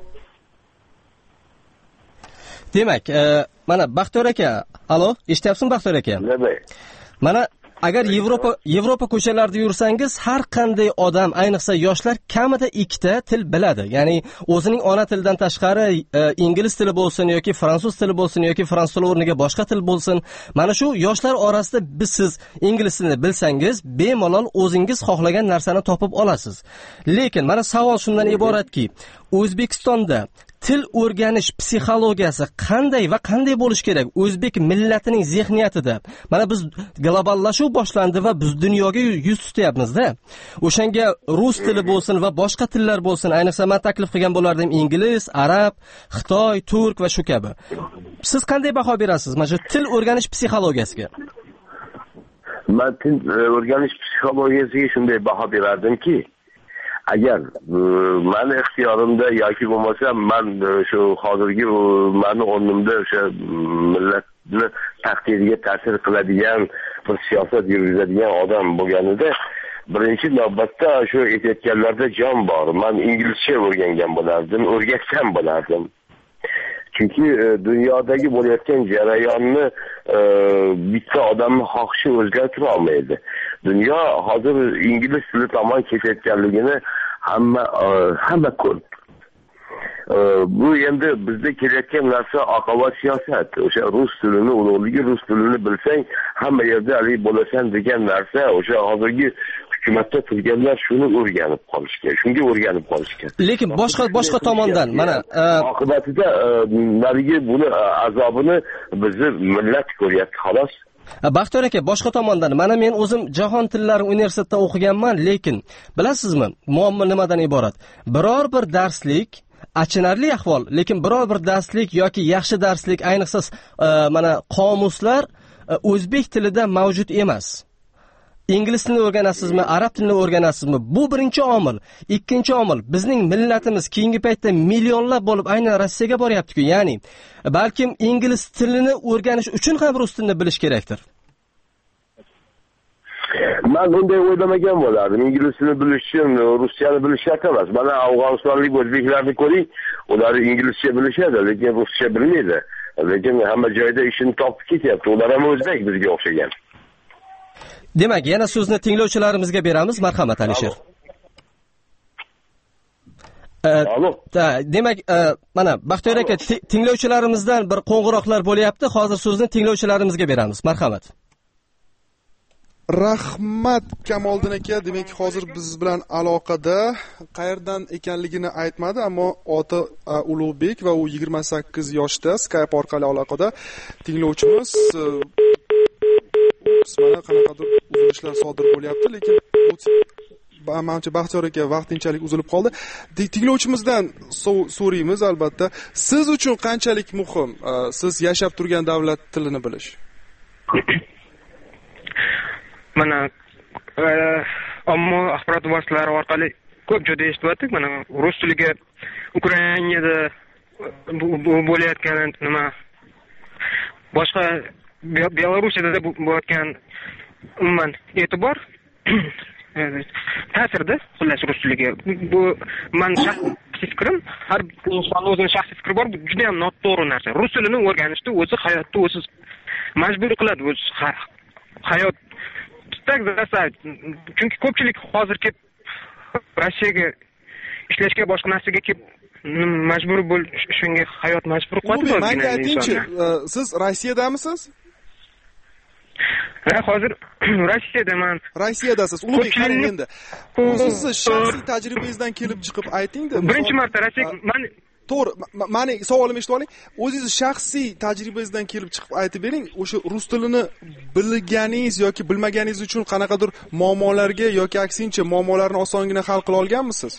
Demak, mana Baxtiyor aka, alo, eshityapsizmi Baxtiyor aka? Mana agar Yevropa Yevropa ko'chalarida yursangiz, har qanday odam, ayniqsa yoshlar kamida ikkita til biladi. Ya'ni o'zining ona tilidan tashqari ingliz tili bo'lsin yoki fransuz tili bo'lsin yoki fransuz tili o'rniga boshqa til bo'lsin. Mana shu yoshlar orasida biz siz ingliz tilini bilsangiz, bemalol o'zingiz xohlagan narsani topib olasiz. Lekin mana savol shundan iboratki, O'zbekistonda til o'rganish psixologiyasi qanday va qanday bo'lish kerak? O'zbek millatining zehniyatida. Mana biz globallashuv boshlandi va biz dunyoga yuz tutyapmiz-da. O'shanga rus tili bo'lsin va boshqa tillar bo'lsin, ayniqsa men taklif qilgan bo'lardim ingliz, arab, xitoy, turk va shu kabi. Siz qanday baho berasiz mana shu til o'rganish psixologiyasiga? Men til o'rganish psixologiyasiga shunday baho berardimki, agar meni ixtiyorimda yoki bo'lmasa men shu hozirgi meni o'rnimda o'sha millatni taqdiriga ta'sir qiladigan bir siyosat yurgizadigan odam bo'lganida, birinchi navbatda shu aytayotganlarda jon bor. Men inglizcha o'rgangan bo'lardim, o'rgatsam bo'lardim. Chunki dunyodagi bo'layotgan jarayonni bitta odamning xohishi o'zgartira olmaydi. Dunyo hozir ingliz tili tomon ketayotganligini hamma hamma ko'rdi. Bu endi bizda kelayotgan narsa oqova siyosat. O'sha rus tilini, ulug'ligi rus tilini bilsang, hamma yerda ali bo'lasan degan narsa, o'sha hozirgi hukumatda turganlar shuni o'rganib qolishga, shunga o'rganib qolishga. Lekin boshqa boshqa tomondan mana oqibatida narigi buni azobini bizni millat ko'ryapti, xolos. Baxtiyor aka, boshqa tomondan mana men o'zim Jahon tillari universitetida o'qiganman, lekin bilasizmi, muammo nimadan iborat? Biror bir darslik achinarli ahvol, lekin biror bir darslik yoki yaxshi darslik, ayniqsa mana qomuslar o'zbek tilida mavjud emas. Ingliz tilini o'rganasizmi, arab tilini o'rganasizmi? Bu birinchi omil. Ikkinchi omil, bizning millatimiz keyingi paytda millionlab bo'lib aynan Rossiyaga boryapti-ku. Ya'ni, balkim ingliz tilini o'rganish uchun ham rus tilini bilish kerakdir. Men bunday o'ylamagan bo'lardim. Ingliz tilini bilish uchun ruschani bilish shart emas. Mana Afg'onistonlik o'zbeklarni ko'ring, ular inglizcha bilishadi, lekin ruscha bilmaydi. Lekin hamma joyda ishini topib ketyapti. Ular ham o'zbek bizga o'xshagan. Demak, yana so'zni tinglovchilarimizga beramiz. Marhamat, Alisher. Alo. Demak, mana Baxtiyor aka, tinglovchilarimizdan bir qo'ng'iroqlar bo'lyapti. Hozir so'zni tinglovchilarimizga beramiz. Marhamat. Rahmat Kamoliddin aka, demak hozir biz bilan aloqada, qayerdan ekanligini aytmadi, ammo oti Ulug'bek va u yigirma sakkiz yoshda, Skype orqali aloqada. Tinglovchimiz mana qanaqadir uzilishlar sodir bo'lyapti, lekin menimcha Baxtiyor aka vaqtinchalik uzilib qoldi. Tinglovchimizdan so'raymiz albatta, siz uchun qanchalik muhim siz yashab turgan davlat tilini bilish? Mana ammo axborot vositalari orqali ko'p joyda eshityaptik. Mana rus tiliga Ukrainada bo'layotgan nima, boshqa Belarusiyada bo'layotgan umuman e'tibor ta'sirda, xullas rus tiliga. Bu men shaxsiy fikrim, har bir insonning o'zining shaxsiy fikri bor, bu juda ham noto'g'ri narsa. Rus tilini o'rganishda o'zi hayotda o'zi majbur qiladi, o'zi hayot chunki ko'pchilik hozir kelib Rossiyaga ishlashga, boshqa narsaga kelib majbur bo'l, shunga hayot majbur qiladi. Menga aytingchi, siz Rossiyadamisiz? Ha, hozir Rossiyadaman. Rossiyadasiz. Ulug'bek, qarang endi. Siz shaxsiy tajribangizdan kelib chiqib ayting-da. Birinchi marta Rossiyaga men to'g'ri, mani savolimni eshitib oling. O'zingiz shaxsiy tajribangizdan kelib chiqib aytib bering, o'sha rus tilini bilganingiz yoki bilmaganingiz uchun qanaqadir muammolarga yoki aksincha muammolarni osongina hal qila olganmisiz?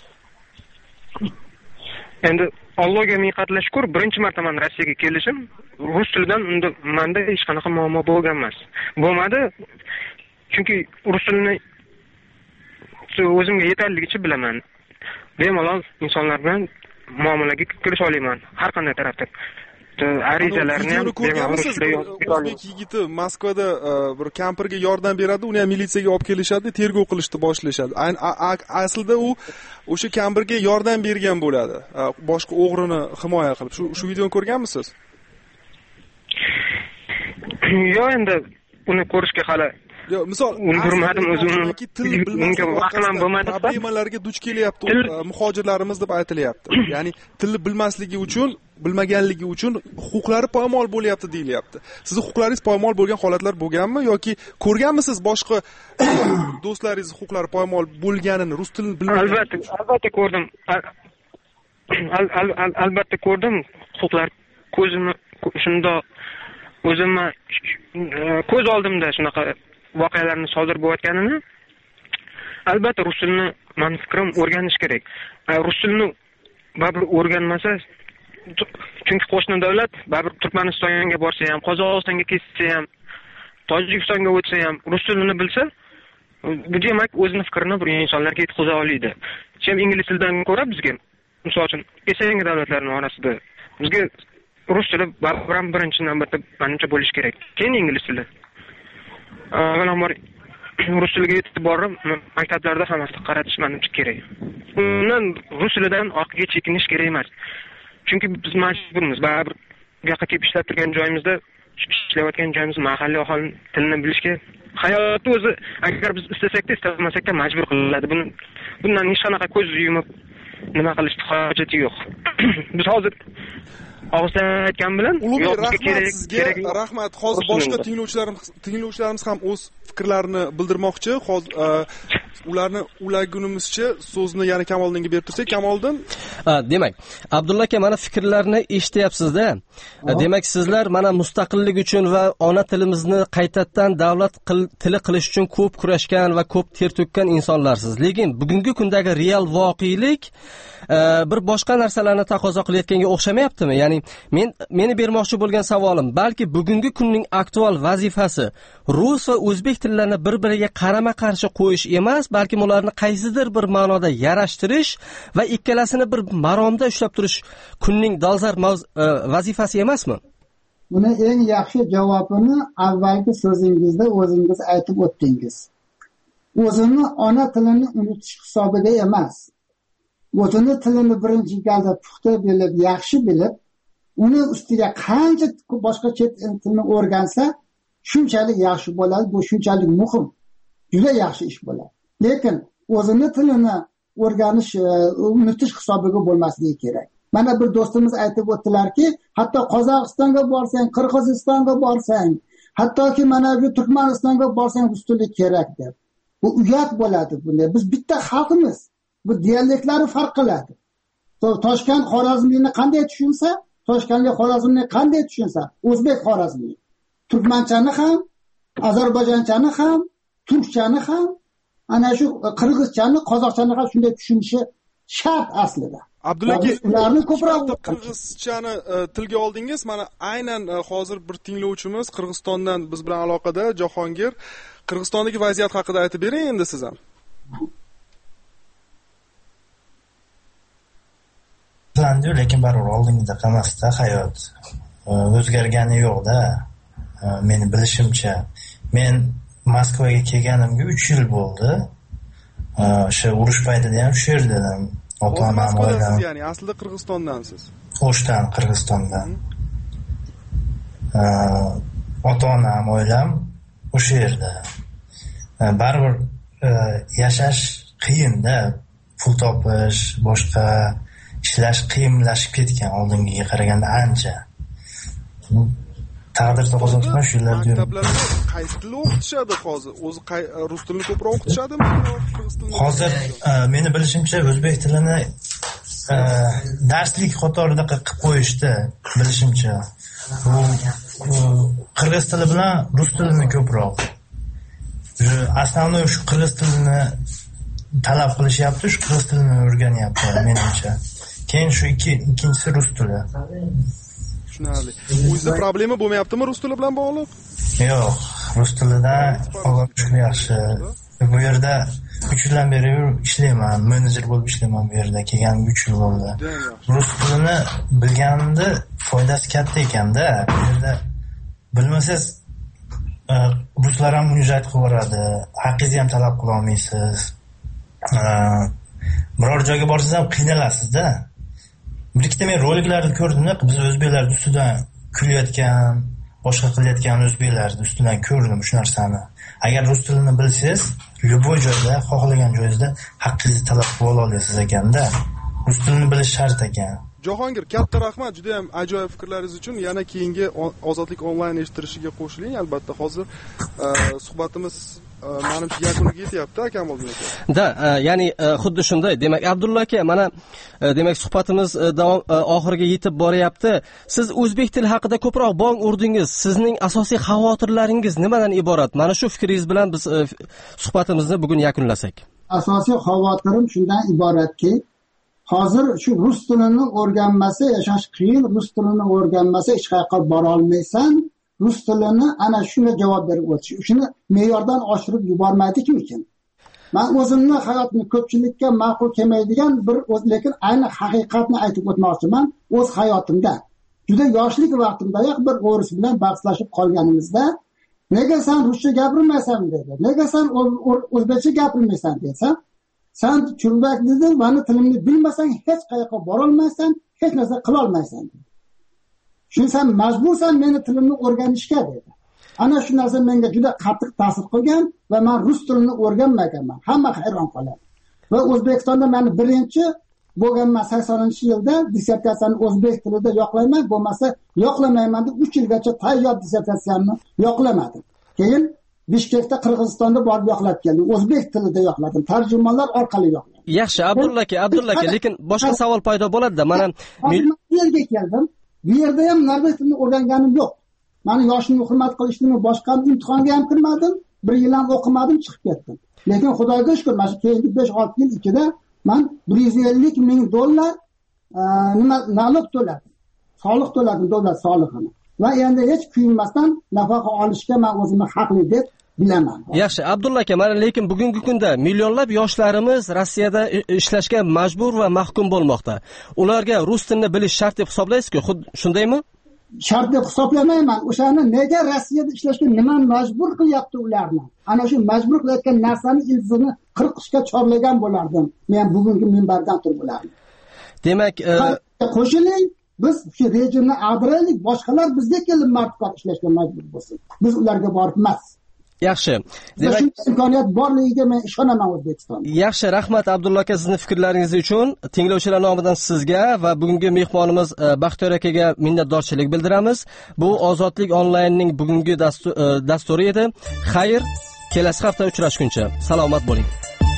Endi Allohga ming qatla shukr, birinchi marta men Rossiyaga kelishim rus tilidan unda menda hech qanaqa muammo bo'lgan emas. Bo'lmadi. Chunki rus tilini o'zimga yetarligicha bilaman. Bemalol insonlar bilan muomalaga kirisha olaman har qanday tarafdan. Arizalarni ham ko'rganmisiz? O'zbek yigiti Moskvada bir kampirga yordam beradi, uni ham militsiyaga olib kelishadi, tergov qilishni boshlashadi. Aslida u o'sha kampirga yordam bergan bo'ladi, boshqa o'g'rini himoya qilib. Shu shu videoni ko'rganmisiz? Yo'q, endi uni ko'rishga hali Yo, misol, ulgurmadim o'zimni. Unga vaqtim ham bo'lmadi. Problemalarga duch kelyapti muhojirlarimiz deb aytilyapti. Ya'ni tilni bilmasligi uchun, bilmaganligi uchun huquqlari poymol bo'lyapti deyilyapti. Sizning huquqlaringiz poymol bo'lgan holatlar bo'lganmi yoki ko'rganmisiz boshqa do'stlaringiz huquqlari poymol bo'lganini, rus tilini bilmagan? Albatta, albatta ko'rdim. Albatta ko'rdim. Huquqlar ko'zimni shundoq o'zimni ko'z oldimda shunaqa voqealarni sodir bo'layotganini. Albatta rus tilini men fikrim o'rganish kerak. Rus tilini baribir o'rganmasa, chunki qo'shni davlat baribir Turkmanistonga borsa ham, Qozog'istonga ketsa ham, Tojikistonga o'tsa ham rus tilini bilsa, bu demak o'zini fikrini bir insonlarga yetkaza oladi. Chem ingliz tilidan ko'ra bizga, misol uchun, yangi davlatlarning orasida bizga rus tili baribir birinchi navbatda menimcha bo'lish kerak. Keyin ingliz tili. Avvalambor rus tiliga e'tiborni maktablarda hammasini qaratish menimcha kerak. Undan rus tilidan orqaga chekinish kerak emas. Chunki biz majburmiz, baribir bu yoqqa kelib ishlab turgan joyimizda, ishlayotgan joyimiz mahalliy aholi tilini bilishga, hayotni o'zi agar biz istasak-da, istamasak-da majbur qiladi. Buni bundan hech qanaqa ko'z yumib nima qilish hojati yo'q. Biz hozir og'izdan aytgan bilan yo'qga kerak kerak. Rahmat. Hozir boshqa tinglovchilarimiz tinglovchilarimiz ham o'z fikrlarini bildirmoqchi. Hozir ularni ulagunimizcha so'zni yana Kamoliddinga berib tursak, Kamoliddin. Demak, Abdulla aka, mana fikrlarni eshityapsiz-da. Demak, sizlar mana mustaqillik uchun va ona tilimizni qaytadan davlat tili qilish uchun ko'p kurashgan va ko'p ter to'kkan insonlarsiz. Lekin bugungi kundagi real voqelik bir boshqa narsalarni taqozo qilayotganga o'xshamayaptimi? Ya'ni men meni bermoqchi bo'lgan savolim, balki bugungi kunning aktual vazifasi rus va o'zbek tillarini bir-biriga qarama-qarshi qo'yish emas, balki ularni qaysidir bir ma'noda yarashtirish va ikkalasini bir maromda ushlab turish kunning dolzarb vazifasi emasmi? Buni eng yaxshi javobini avvalgi so'zingizda o'zingiz aytib o'tdingiz. O'zini ona tilini unutish hisobiga emas. O'zini tilini birinchi galda puxta bilib, yaxshi bilib, uni ustiga qancha boshqa chet tilini o'rgansa, shunchalik yaxshi bo'ladi, bu shunchalik muhim. Juda yaxshi ish bo'ladi. Lekin o'zini tilini o'rganish, unutish hisobiga bo'lmasligi kerak. Mana bir do'stimiz aytib o'tdilarki, hatto Qozog'istonga borsang, Qirg'izistonga borsang, hattoki mana bu Turkmanistonga borsang rus tili kerak deb. Bu uyat bo'ladi bunday. Biz bitta xalqmiz. Bu dialektlari farq qiladi. Toshkent Xorazmiyni qanday tushunsa, Toshkentlik Xorazmni qanday tushunsa, o'zbek Xorazmi, turkmanchani ham, ozarbayjonchani ham, turkchani ham, ana shu qirg'izchani, qozoqchani ham shunday tushunishi shart aslida. Abdulla aka, ularni ko'proq qirg'izchani tilga oldingiz. Mana aynan hozir bir tinglovchimiz Qirg'izistondan biz bilan aloqada, Jahongir. Qirg'izistondagi vaziyat haqida aytib bering endi siz ham. Lekin baribir oldingizda qolmasda hayot o'zgargani yo'q-da. Meni bilishimcha, men Moskvaga kelganimga uch yil bo'ldi. O'sha urush paytida ham shu yerda edim. Ota-onam, oilam. Ya'ni aslida Qirg'izistondansiz. O'shdan, Qirg'izistondan. Ota-onam, oilam o'sha yerda. Baribir yashash qiyin-da. Pul topish, boshqa ishlash qiyinlashib ketgan oldingiga qaraganda ancha. Taqdir taqozotidan shu yerlarda yurib. Maktablarda qaysi tilni o'qitishadi hozir? O'zi rus tilini ko'proq o'qitishadimi yo qirg'iz tilini? Hozir meni bilishimcha o'zbek tilini darslik qatorida qilib qo'yishdi bilishimcha. Bu qirg'iz tili bilan rus tilini ko'proq. Основной shu qirg'iz tilini talab qilishyapti, shu qirg'iz tilini o'rganyapti menimcha. Keyin shu ikki ikkinchisi rus tili. Tushunarli. O'zida problema bo'lmayaptimi rus tili bilan bog'liq? Yo'q, rus tilida juda yaxshi. Bu yerda uch yildan beri ishlayman, menejer bo'lib ishlayman bu yerda, kelganim uch yil bo'ldi. Rus tilini bilganimda foydasi katta ekanda, bu yerda bilmasangiz ruslar ham unjat qilib yuboradi, haqqingizni ham talab qila olmaysiz. Biror joyga borsangiz ham qiynalasiz-da. Bir ikkita men roliklarni ko'rdim-da, biz o'zbeklar ustidan kulayotgan, boshqa qilayotgan o'zbeklarni ustidan ko'rdim shu narsani. Agar rus tilini bilsangiz, любой joyda, xohlagan joyingizda haqqingizni talab qila olasiz ekanda. Rus tilini bilish shart ekan. Jahongir, katta rahmat, juda ham ajoyib fikrlaringiz uchun. Yana keyingi Ozodlik onlayn eshittirishiga qo'shiling. Albatta, hozir suhbatimiz menimcha yakuniga yetyapti, Kamol aka. Da, ya'ni xuddi shunday. Demak, Abdulla aka, mana demak suhbatimiz davom oxiriga yetib boryapti. Siz o'zbek tili haqida ko'proq bong urdingiz. Sizning asosiy xavotirlaringiz nimadan iborat? Mana shu fikringiz bilan biz suhbatimizni bugun yakunlasak. Asosiy xavotirim shundan iboratki, hozir shu rus tilini o'rganmasa yashash qiyin, rus tilini o'rganmasa hech qayerga bora olmaysan. Rus tilini ana shunga javob berib o'tish. Shuni me'yordan oshirib yubormaydikmikin? Men o'zimni hayotimni ko'pchilikka ma'qul kelmaydigan bir lekin ayni haqiqatni aytib o'tmoqchiman. O'z hayotimda juda yoshlik vaqtimdayoq bir o'ris bilan bahslashib qolganimizda, nega sen ruscha gapirmaysan dedi. Nega sen o'zbekcha gapirmaysan desam, sen churbak dedi, meni tilimni bilmasang hech qayerga bora olmaysan, hech narsa qila olmaysan dedi. Shun sen majbursan meni tilimni o'rganishga dedi. Ana shu narsa menga juda qattiq ta'sir qilgan va men rus tilini o'rganmaganman. Hamma hayron qoladi. Va O'zbekistonda meni birinchi bo'lganman saksoninchi yilda dissertatsiyani o'zbek tilida yoqlayman, bo'lmasa yoqlamayman deb uch yilgacha tayyor dissertatsiyamni yoqlamadim. Keyin Bishkekda Qirg'izistonda borib yoqlab keldim. O'zbek tilida yoqladim. Tarjimonlar orqali yoqladim. Yaxshi, Abdulla aka, Abdulla aka, lekin boshqa savol paydo bo'ladi-da. Mana men yerga keldim. Bu yerda ham norveç tilini o'rganganim yo'q. Meni yoshimni hurmat qilishdimi, boshqa imtihonga ham kirmadim, bir yil ham o'qimadim, chiqib ketdim. Lekin Xudoga shukr, mana shu keyingi besh olti yil ichida men bir yuz ellik ming dollar nima nalog to'ladim. Soliq to'ladim, davlat solig'ini. Va endi hech kuyinmasdan nafaqa olishga men o'zimni haqli deb bilaman. Yaxshi, Abdulla aka, mana lekin bugungi kunda millionlab yoshlarimiz Rossiyada ishlashga majbur va mahkum bo'lmoqda. Ularga rus tilini bilish shart deb hisoblaysiz-ku, xuddi shundaymi? Shart deb hisoblamayman. O'shani nega Rossiyada ishlashga nima majbur qilyapti ularni? Ana shu majbur qilayotgan narsani ilzini qirqishga chorlagan bo'lardim. Men bugungi minbardan turib ularni. Demak, qo'shiling, biz shu rejimni ag'diraylik, boshqalar bizga kelib martqor ishlashga majbur bo'lsin. Biz ularga borib emas. Yaxshi. Demak, imkoniyat borligiga men ishonaman O'zbekistonda. Yaxshi, rahmat Abdulla aka sizning fikrlaringiz uchun. Tinglovchilar nomidan sizga va bugungi mehmonimiz Baxtiyor akaga minnatdorchilik bildiramiz. Bu Ozodlik onlaynning bugungi dasturi edi. Xayr, kelasi hafta uchrashguncha salomat bo'ling.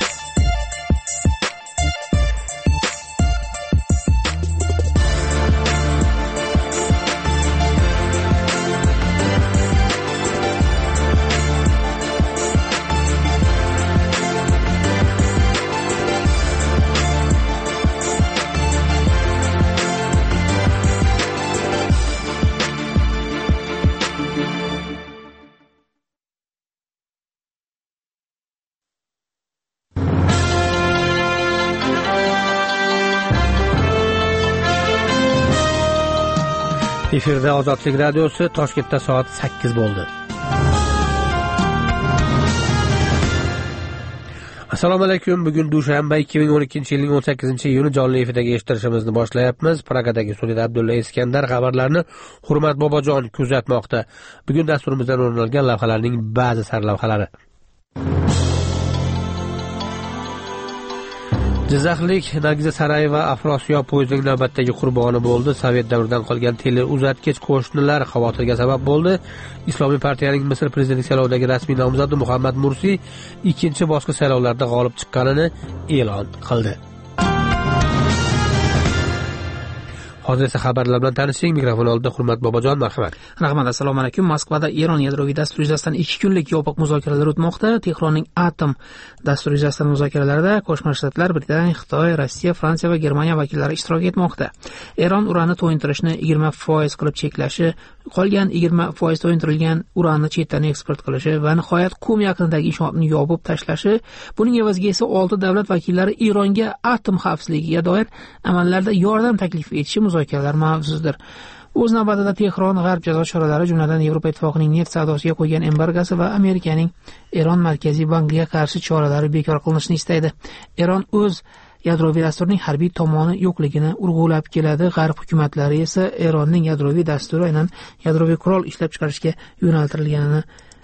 Efirda Ozodlik radiosi, Toshkentda soat sakkiz bo'ldi. Assalomu alaykum. Bugun dushanba ikki ming o'n ikkinchi yilning o'n sakkizinchi iyuni jonli efirdaga eshittirishimizni boshlayapmiz. Pragadagi studiyada Abdulla Iskandar xabarlarni Hurmat Bobojon kuzatmoqda. Bugun dasturimizdan o'rin olgan lavhalarning ba'zi sarlavhalari. Jizzaxlik Nargiza Sarayeva Afrosiyob poyezdining navbatdagi qurboni bo'ldi. Sovet davridan qolgan tele uzatgich qo'shnilar xavotirga sabab bo'ldi. Islomiy partiyaning Misr prezidentlik saylovidagi rasmiy nomzodi Muhammad Mursi ikkinchi bosqich saylovlarda g'olib chiqqanini e'lon qildi. Hozir esa xabarlar bilan tanishing. Mikrofon oldida Hurmat Bobojon, marhamat. Rahmat, assalomu alaykum. Moskvada Eron yadroviy dasturi yuzasidan ikki kunlik yopiq muzokaralar o'tmoqda. Tehronning atom dasturi yuzasidan muzokaralarda Qo'shma Shtatlar, Britaniya, Xitoy, Rossiya, Fransiya va Germaniya vakillari ishtirok etmoqda. Eron uranni to'yintirishni yigirma foiz qilib cheklashi, qolgan yigirma foiz to'yintirilgan uranni chetdan eksport qilishi va nihoyat Qum yaqinidagi inshootni yopib tashlashi, buning evaziga esa olti davlat vakillari Eronga atom xavfsizligiga doir amallarda yordam taklif etishi muzokaralar mavzusidir. O'z navbatida Tehron g'arb jazo choralari, jumladan Yevropa ittifoqining neft savdosiga qo'ygan embargosi va Amerikaning Eron markaziy bankiga qarshi choralari bekor qilinishini istaydi. Eron o'z yadroviy dasturining harbiy tomoni yo'qligini urg'ulab keladi. G'arb hukumatlari esa Eronning yadroviy dasturi aynan yadroviy qurol ishlab chiqarishga yo'naltirilganini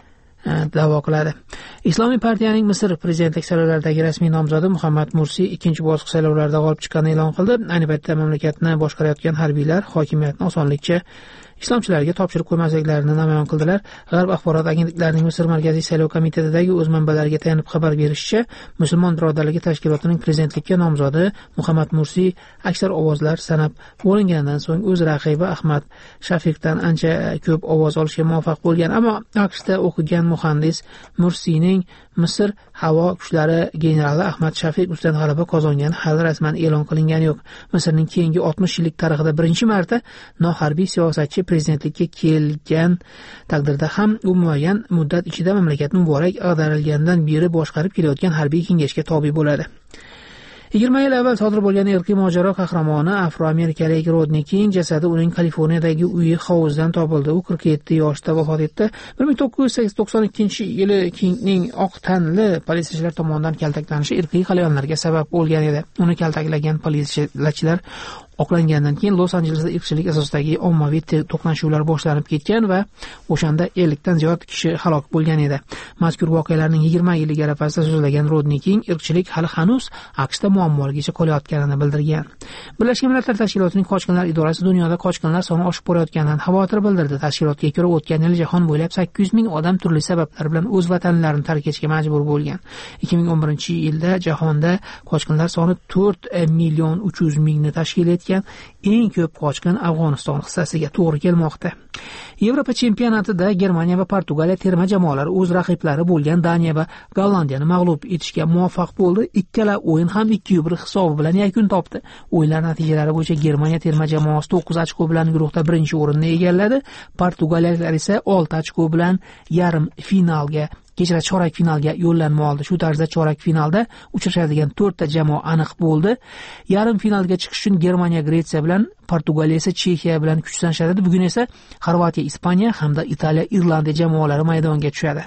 da'vo qiladi. Islomiy partiyaning Misr prezidentlik saylovlaridagi rasmiy nomzodi Muhammad Mursi ikkinchi bosqich saylovlarida g'olib chiqqanini e'lon qildi. Ayni paytda mamlakatni boshqarayotgan harbiylar hokimiyatni osonlikcha islomchilarga topshirib qo'ymasliklarini namoyon qildilar. G'arb axborot agentliklarining Misr markaziy saylov komitetidagi o'z manbalariga tayanib xabar berishicha, Musulmon birodarligi tashkilotining prezidentlikka nomzodi Muhammad Mursi aksar ovozlar sanab bo'linganidan so'ng o'z raqibi Ahmad Shafiqdan ancha ko'p ovoz olishga muvaffaq bo'lgan, ammo AQShda o'qigan muhandis Mursining Misr havo kuchlari generali Ahmad Shafiq ustidan g'alaba qozongani hali rasman e'lon qilingani yo'q. Misrning keyingi oltmish yillik tarixida birinchi marta noharbiy siyosatchi prezidentlikka kelgan taqdirda ham u muayyan muddat ichida mamlakatni muborak ag'darilgandan beri boshqarib kelayotgan harbiy kengashga tobe bo'ladi. yigirma yil avval sodir bo'lgan irqiy mojaro qahramoni afroamerikalik Rodni King jasadi uning Kaliforniyadagi uyi hovuzdan topildi. U qirq yetti yoshda vafot etdi. bir ming to'qqiz yuz to'qson ikkinchi yili Kingning oq tanli politsiyachilar tomonidan kaltaklanishi irqiy qalayanlarga sabab bo'lgan edi. Uni kaltaklagan politsiyachilar oqlangandan keyin Los-Anjelesda irqchilik asosidagi ommaviy to'qnashuvlar boshlanib ketgan va o'shanda ellik dan ziyod kishi halok bo'lgan edi. Mazkur voqealarning yigirma yillik arafasida so'zlagan Rodni King irqchilik hali hanuz AQShda muammoligicha qolayotganini bildirgan. Birlashgan Millatlar Tashkilotining qochqinlar idorasi dunyoda qochqinlar soni oshib borayotganidan xavotir bildirdi. Tashkilotga ko'ra, o'tgan yil jahon bo'ylab sakkiz yuz ming odam turli sabablar bilan o'z vatanlarini tark etishga majbur bo'lgan. ikki ming o'n birinchi yilda jahonda qochqinlar soni to'rt million uch yuz mingni tashkil etgan. Eng ko'p qochqin Afg'oniston hissasiga to'g'ri kelmoqda. Yevropa chempionatida Germaniya va Portugaliya terma jamoalari o'z raqiblari bo'lgan Daniya va Gollandiyani mag'lub etishga muvaffaq bo'ldi. Ikkala o'yin ham ikki bir hisobi bilan yakun topdi. O'yinlar natijalari bo'yicha Germaniya terma jamoasi to'qqiz ochko bilan guruhda birinchi o'rinni egalladi. Portugaliyaliklar esa olti ochko bilan yarim finalga kechira chorak finalga yo'llanma oldi. Shu tarzda chorak finalda uchrashadigan to'rtta jamoa aniq bo'ldi. Yarim finalga chiqish uchun Germaniya Gretsiya bilan, Portugaliya esa Chexiya bilan kuch sinashadi. Bugun esa Xorvatiya, Ispaniya hamda Italiya, Irlandiya jamoalari maydonga tushadi.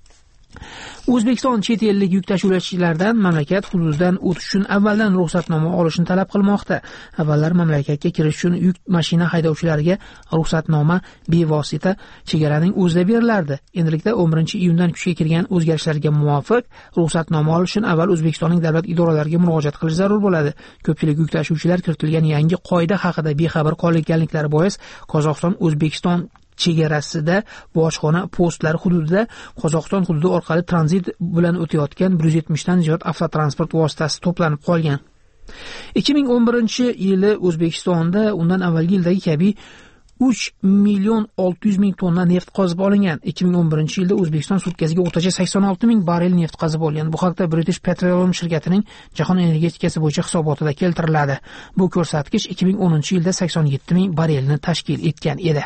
O'zbekiston chet ellik yuk tashuvchilardan mamlakat hududidan o'tish uchun avvaldan ruxsatnoma olishni talab qilmoqda. Avvallar mamlakatga kirish uchun yuk mashina haydovchilariga ruxsatnoma bevosita chegaraning o'zida berilardi. Endilikda o'n birinchi iyundan kuchga kirgan o'zgarishlarga muvofiq ruxsatnoma olish uchun avval O'zbekistonning davlat idoralariga murojaat qilish zarur bo'ladi. Ko'pchilik yuk tashuvchilar kiritilgan yangi qoida haqida bexabar qolganliklari bois Qozog'iston O'zbekiston chegarasida bojxona postlari hududida Qozog'iston hududi orqali tranzit bilan o'tayotgan bir yuz yetmish dan ziyod avtotransport vositasi to'planib qolgan. ikki ming o'n birinchi yili O'zbekistonda undan avvalgi yildagi kabi uch million olti yuz ming tonna neft qazib olingan. ikki ming o'n birinchi yilda O'zbekiston sutkasiga o'rtacha sakson olti ming barrel neft qazib olgan. Bu haqda British Petroleum shirkatining jahon energetikasi bo'yicha hisobotida keltiriladi. Bu ko'rsatkich ikki ming o'ninchi yilda sakson yetti ming barrelni tashkil etgan edi.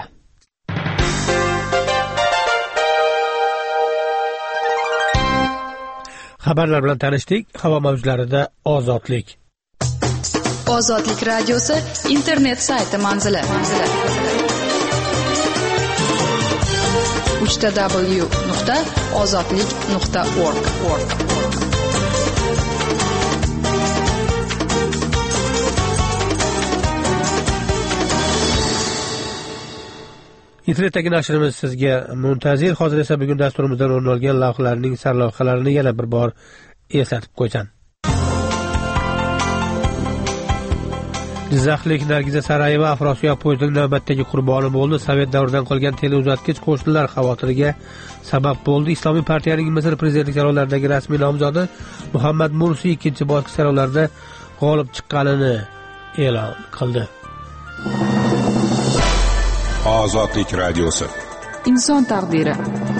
Xabarlar bilan tanishdik. Havo mavjlarida ozodlik. Ozodlik radiosi internet sayti manzili. uch w nuqta ozodlik nuqta org. Internetdagi nashrimiz sizga muntazir. Hozir esa bugun dasturimizdan o'rin olgan lavhalarning sarlavhalarini yana bir bor eslatib qo'ysan. Jizzaxlik Nargiza Sarayeva Afrosiyob poyezdining navbatdagi qurboni bo'ldi. Sovet davridan qolgan teleuzatgich qo'shnilar xavotiriga sabab bo'ldi. Islomiy partiyaning Misr prezidentlik saylovlaridagi rasmiy nomzodi Muhammad Mursi ikkinchi bosqich saylovlarida g'olib chiqqanini e'lon qildi. Ozodlik radiosi. Inson taqdiri.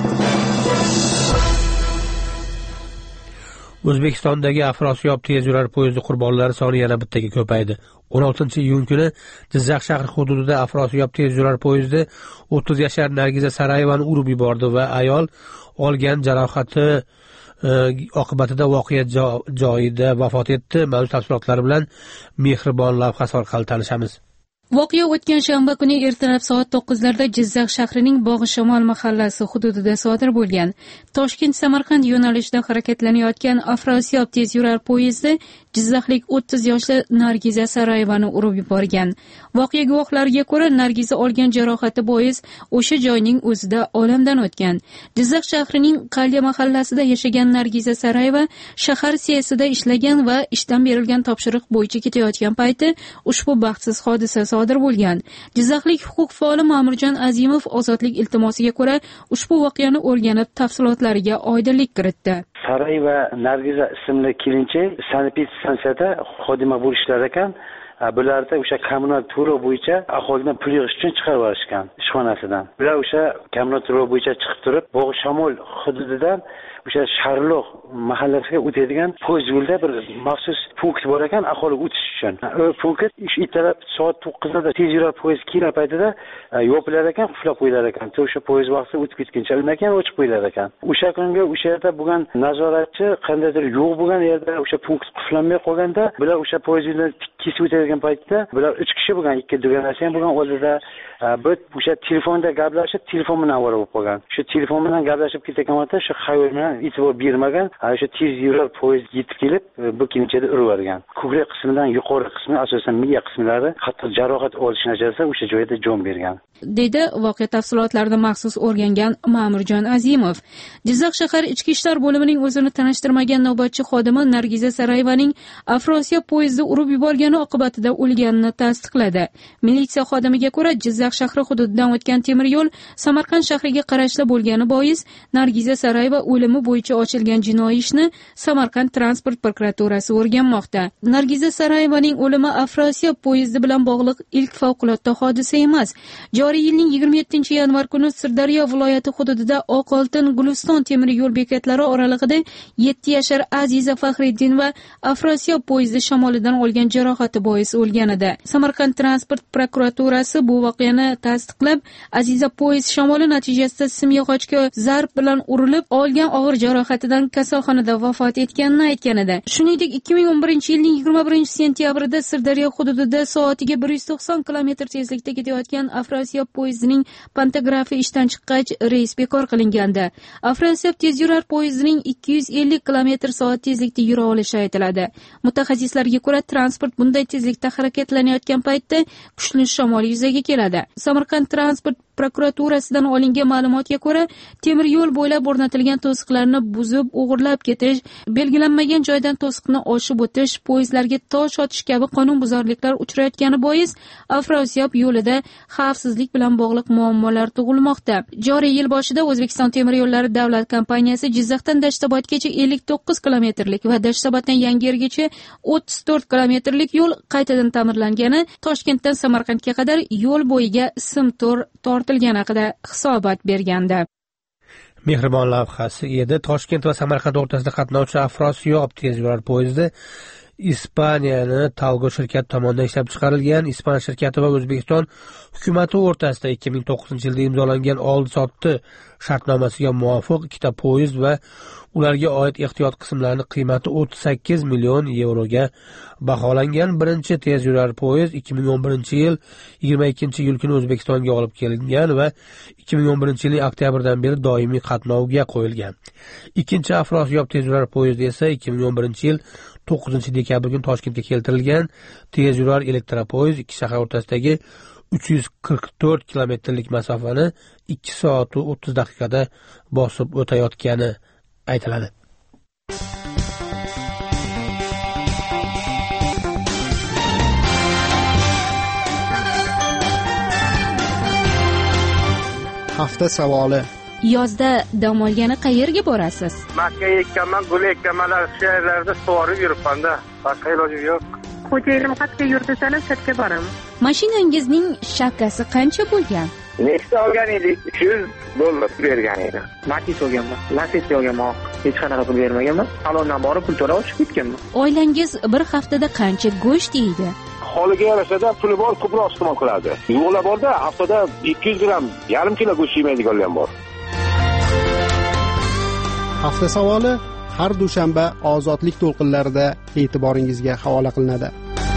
O'zbekistondagi Afrosiyob tezyurar poyezdi qurbonlari soni yana bittaga ko'paydi. o'n oltinchi iyun kuni Jizzax shahri hududida Afrosiyob tezyurar poyezdi o'ttiz yashar Nargiza Sarayevani urib yubordi va ayol olgan jarohati e, oqibatida voqea jo- joyida vafot etdi. Mavjud tafsilotlar bilan Mehribon lavhasi orqali tanishamiz. Voqea o'tgan shanba kuni ertalab soat to'qqizlarda Jizzax shahrining Bog'ishamol mahallasi hududida sodir bo'lgan. Toshkent-Samarqand yo'nalishida harakatlanayotgan Afrosiyob tezyurar poyezdi Jizzaxlik o'ttiz yoshli Nargiza Sarayevani urib yuborgan. Voqea guvohlariga ko'ra, Nargiza olgan jarohati bois o'sha joyning o'zida olamdan o'tgan. Jizzax shahrining Qalya mahallasida yashagan Nargiza Sarayeva shahar siyasida ishlagan va ishdan berilgan topshiriq bo'yicha ketayotgan payti ushbu baxtsiz hodisa sodir bo'lgan. Jizzaxlik huquq faoli Ma'murjon Azimov Ozodlik iltimosiga ko'ra ushbu voqeani o'rganib, tafsilotlariga oydinlik kiritdi. Sarayeva Nargiza ismli kelinchak sanitatsiya xodima bo'lishlar ekan. Bularda o'sha kommunal to'lov bo'yicha aholidan pul yig'ish uchun chiqarib yuborishgan ishxonasidan. Bular o'sha kommunal to'lov bo'yicha chiqib turib, Bog'ishamol hududidan o'sha Sharloq mahallasiga o'tadigan poyezd yo'lda bir maxsus punkt bor ekan aholi o'tish uchun. O punkt ertalab soat to'qqizda tezyurar poyezd kelgan paytida yopilar ekan, qulab qo'yilar ekan. O'sha poyezd vaqti o'tib ketguncha undan keyin ochib qo'yilar ekan. O'sha kunga o'sha yerda bo'lgan nazoratchi qandaydir yo'q bo'lgan yerda o'sha punkt qullanmay qolganda, bular o'sha poyezddan kesib o'tadigan paytda bular uch kishi bo'lgan, ikki dugonasi ham bo'lgan, oldida bir o'sha telefonda gaplashib, telefon bilan avvalo bo'lib qolgan. Shu telefon bilan gaplashib ketgan vaqtda shu xayol bilan e'tibor bermagan, o'sha tezyurar poyezd yetib kelib, bu kelinchakni urib yuborgan. Ko'krak qismidan yuqori qismi, asosan miya qismlari hatto jarohat olish natijasida o'sha joyda jon bergan, dedi voqea tafsilotlarini maxsus o'rgangan Ma'murjon Azimov. Jizzax shahar ichki ishlar bo'limining o'zini tanishtirmagan navbatchi xodimi Nargiza Sarayevaning Afrosiyob poyezdi urib yuborgani oqibatida o'lganini tasdiqladi. Militsiya xodimiga ko'ra, Jizzax shahri hududidan o'tgan temir yo'l Samarqand shahriga qarashli bo'lgani bois Nargiza Sarayeva o'limi bo'yicha ochilgan jinoiy ishni Samarqand transport prokuraturasi o'rganmoqda. Nargiza Sarayevaning o'limi Afrosiyob poyezdi bilan bog'liq ilk favqulodda hodisa emas. Joriy yilning yigirma yettinchi yanvar kuni Sirdaryo viloyati hududida Oqoltin Guliston temir yo'l bekatlari oralig'ida yetti yashar Aziza Faxriddin va Afrosiyob poyezdi shamolidan olgan jarohati bois o'lgan edi. Samarqand transport prokuraturasi bu voqeani tasdiqlab, Aziza poyezd shamoli natijasida simyog'ochga zarb bilan urilib, olgan og'ir jarohatidan kasalxonada vafot etganini aytgan edi. Shuningdek, ikki ming o'n birinchi yilning yigirma birinchi sentyabrida Sirdaryo hududida soatiga bir yuz to'qson kilometr tezlikda ketayotgan Afrosiyob poyezdining pantografi ishdan chiqqach reys bekor qilingandi. Afrosiyob tezyurar poyezdining ikki yuz ellik kilometr soat tezlikda yura olishi aytiladi. Mutaxassislarga ko'ra, transport bunday tezlikda harakatlanayotgan paytda kuchli shamol yuzaga keladi. Samarqand transport prokuraturasidan olingan ma'lumotga ko'ra, temir yo'l bo'ylab o'rnatilgan to'siqlarni buzib, o'g'irlab ketish, belgilanmagan joydan to'siqni oshib o'tish, poyezdlarga tosh otish kabi qonunbuzarliklar uchrayotgani bois Afrosiyob yo'lida xavfsizlik bilan bog'liq muammolar tug'ilmoqda. Joriy yil boshida O'zbekiston temir yo'llari davlat kompaniyasi Jizzaxdan Dashtobodgacha ellik to'qqiz kilometrlik va Dashtoboddan Yangiyo'lgacha o'ttiz to'rt kilometrlik yo'l qaytadan ta'mirlangani, Toshkentdan Samarqandga qadar yo'l bo'yiga sim to'r tortilgani haqida hisobot bergandi. Mehribon lavhasi edi. Toshkent va Samarqand o'rtasida qatnovchi Afrosiyob tezyurar poyezdi Ispaniyani Talgo shirkati tomonidan ishlab chiqarilgan. Ispan shirkati va O'zbekiston hukumati o'rtasida ikki ming to'qqizinchi yilda imzolangan oldi-sotdi shartnomasiga muvofiq ikkita poyezd va ularga oid ehtiyot qismlarining qiymati o'ttiz sakkiz million yevroga baholangan. Birinchi tezyurar poyezd ikki ming o'n birinchi yil yigirma ikkinchi iyul kuni O'zbekistonga olib kelingan va ikki ming o'n birinchi yilning oktyabridan beri doimiy qatnovga qo'yilgan. Ikkinchi Afrosiyob tezyurar poyezdi esa ikki ming o'n birinchi yil to'qqizinchi dekabr kuni Toshkentga keltirilgan tezyurar elektropoyezd ikki shahar o'rtasidagi uch yuz qirq to'rt kilometrlik masofani ikki soat va o'ttiz daqiqada bosib o'tayotgani aytiladi. Hafta savoli. Yozda dam olgani qayerga borasiz? Makka ekkanman, gul ekkanman, shu yerlarda sug'orib yuribman-da. Boshqa ilojim yo'q. xo'jayinim qayerga yur desalar chetga boraman. Mashinangizning shakasi qancha bo'lgan? Nexta olgan edik, uch yuz dollar bergan edi. Matiz olganman, Lacetti olganman, hech qanaqa pul bermaganman. Salondan borib pul to'lab chiqib ketganman. Oilangiz bir haftada qancha go'sht yeydi? Holiga yarashada puli bor, ko'proq iste'mol qiladi. Yo'qlar borda haftada ikki yuz gramm, yarim kilo go'sht yeymaydiganlar bor. Hafta savoli har dushanba ozodlik to'lqinlarida e'tiboringizga havola qilinadi.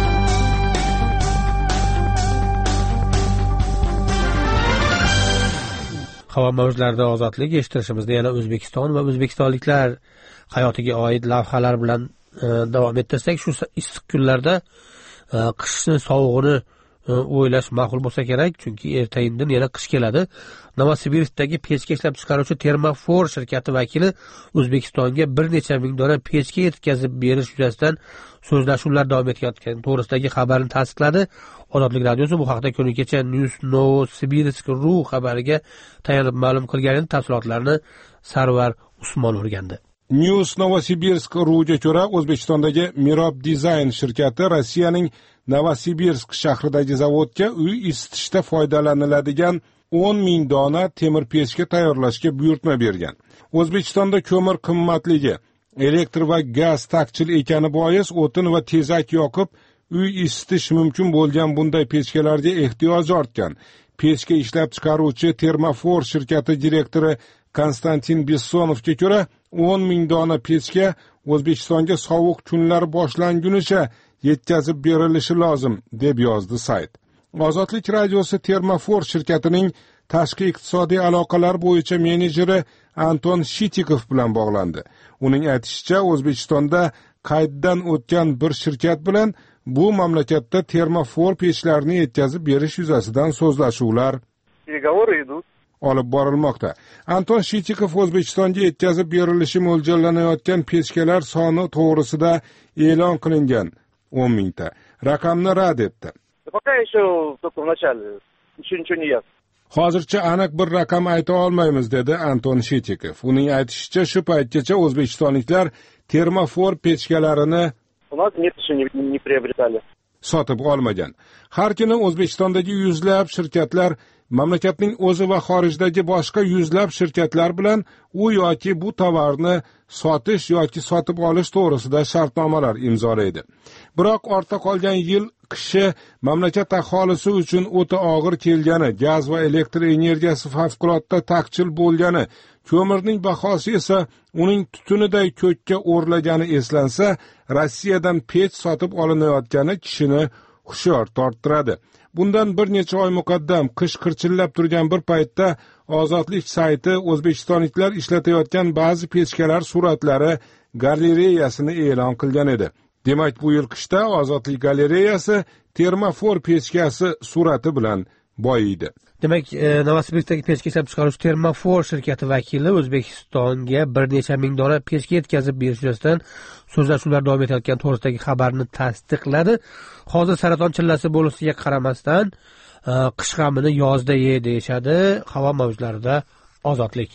Havo mavjlarida ozodlik eshittirishimizda yana O'zbekiston va o'zbekistonliklar hayotiga oid lavhalar bilan e, davom ettirsak, shu issiq kunlarda e, qishni sovug'ini e, o'ylash ma'qul bo'lsa kerak, chunki ertaga yana qish keladi. Novosibirskdagi pechka ishlab chiqaruvchi Termofor shirkati vakili O'zbekistonga bir necha ming dona pechka yetkazib berish yuzasidan so'zlashuvlar davom etayotgani to'g'risidagi xabarni tasdiqladi. Ozodlik radiosi bu haqda kuni kecha News Novosibirsk.ru xabariga tayanib ma'lum qilganini, tafsilotlarni Sarvar Usmon o'rgandi. News Novosibirsk.ruga ko'ra, O'zbekistondagi Mirob Design shirkati Rossiyaning Novosibirsk shahridagi zavodga uy isitishda foydalaniladigan o'n ming dona temir pechka tayyorlashga buyurtma bergan. O'zbekistonda ko'mir qimmatligi, elektr va gaz taqchil ekani bois o'tin va tezak yoqib uy isitish mumkin bo'lgan bunday pechkalarga ehtiyoj ortgan. Pechka ishlab chiqaruvchi Termofor shirkati direktori Konstantin Bessonovga ko'ra, o'n ming dona pechka O'zbekistonga sovuq kunlar boshlangunicha yetkazib berilishi lozim, deb yozdi sayt. Ozodlik radiosi Termofor shirkatining tashqi iqtisodiy aloqalar bo'yicha menejeri Anton Shitikov bilan bog'landi. Uning aytishicha, O'zbekistonda qayddan o'tgan bir shirkat bilan bu mamlakatda Termofor pechlarini yetkazib berish yuzasidan so'zlashuvlar olib borilmoqda. Anton Shitikov O'zbekistonga yetkazib berilishi mo'ljallanayotgan pechkalar soni to'g'risida e'lon qilingan o'n mingta raqamni rad etdi. Hozircha aniq bir raqam ayta olmaymiz, dedi Anton Shitikov. Uning aytishicha, shu paytgacha o'zbekistonliklar Termofor pechkalarini sotib olmagan. Har kuni O'zbekistondagi yuzlab shirkatlar mamlakatning o'zi va xorijdagi boshqa yuzlab shirkatlar bilan u yoki bu tovarni sotish yoki sotib olish to'g'risida shartnomalar imzolaydi. Biroq ortda qolgan yil qishi mamlakat aholisi uchun o'ta og'ir kelgani, gaz va elektr energiyasi favqulodda taqchil bo'lgani, ko'mirning bahosi esa uning tutuniday ko'kka o'rlagani eslansa, Rossiyadan pech sotib olinayotgani kishini hushyor torttiradi. Bundan bir necha oy muqaddam qish qirchillab turgan bir paytda Ozodlik sayti o'zbekistonliklar ishlatayotgan ba'zi pechkalar suratlari galereyasini e'lon qilgan edi. Demak, bu yil qishda Ozodlik galereyasi Termofor pechkasi surati bilan boyiydi. Demak, e, Novosibirskdagi pechka ishlab chiqaruvchi Termofor shirkati vakili O'zbekistonga bir necha ming dona pechka yetkazib berish yuzasidan so'zlashuvlar davom etayotgan to'g'risidagi xabarni tasdiqladi. Hozir saraton chillasi bo'lishiga qaramasdan e, qish g'amini yozda ye deyishadi. Havo mavjlarida ozodlik.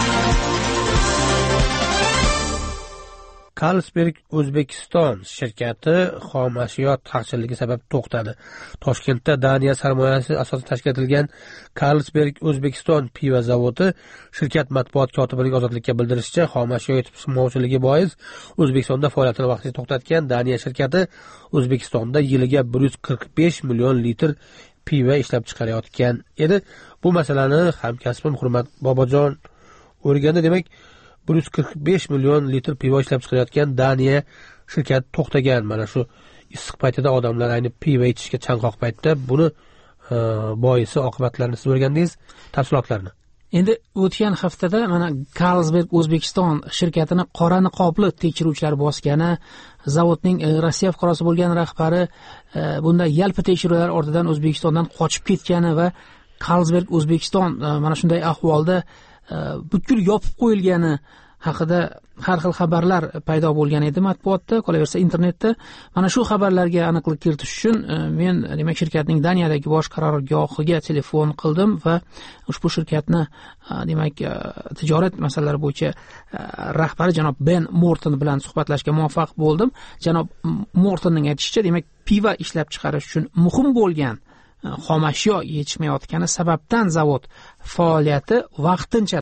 Carlsberg O'zbekiston shirkati xomashyo taqchilligi sabab to'xtadi. Toshkentda Daniya sarmoyasi asosida tashkil etilgan Carlsberg O'zbekiston pivo zavodi shirkat matbuot kotibining ozodlikka bildirishicha, xomashyo yetishmovchiligi bois O'zbekistonda faoliyatini vaqtincha to'xtatgan Daniya shirkati O'zbekistonda yiliga bir yuz qirq besh million litr pivo ishlab chiqarayotgan edi. Bu masalani hamkasbim Hurmat Bobojon o'rgandi. Demak, bir yuz qirq besh million litr pivo ishlab chiqarayotgan Daniya shirkati to'xtagan. Mana shu issiq paytida odamlar ayni pivo ichishga chanqoq paytda buni e, boisi oqibatlarini siz o'rgandingiz, tafsilotlarni. Endi o'tgan haftada mana Carlsberg O'zbekiston shirkatini qora niqobli tekshiruvchilar bosgani, zavodning e, Rossiya fuqarosi bo'lgan rahbari e, bunday yalpi tekshiruvlar ortidan O'zbekistondan qochib ketgani va Carlsberg O'zbekiston e, mana shunday ahvolda butkul yopib qo'yilgani haqida har xil xabarlar paydo bo'lgan edi matbuotda, qolaversa internetda. Mana shu xabarlarga aniqlik kiritish uchun men demak shirkatning Daniyadagi bosh qarorgohiga telefon qildim va ushbu shirkatni demak tijorat masalalari bo'yicha rahbari janob Ben Morton bilan suhbatlashga muvaffaq bo'ldim. Janob Mortonning aytishicha, demak pivo ishlab chiqarish uchun muhim bo'lgan xomashyo yetishmayotgani sababdan zavod faoliyati vaqtincha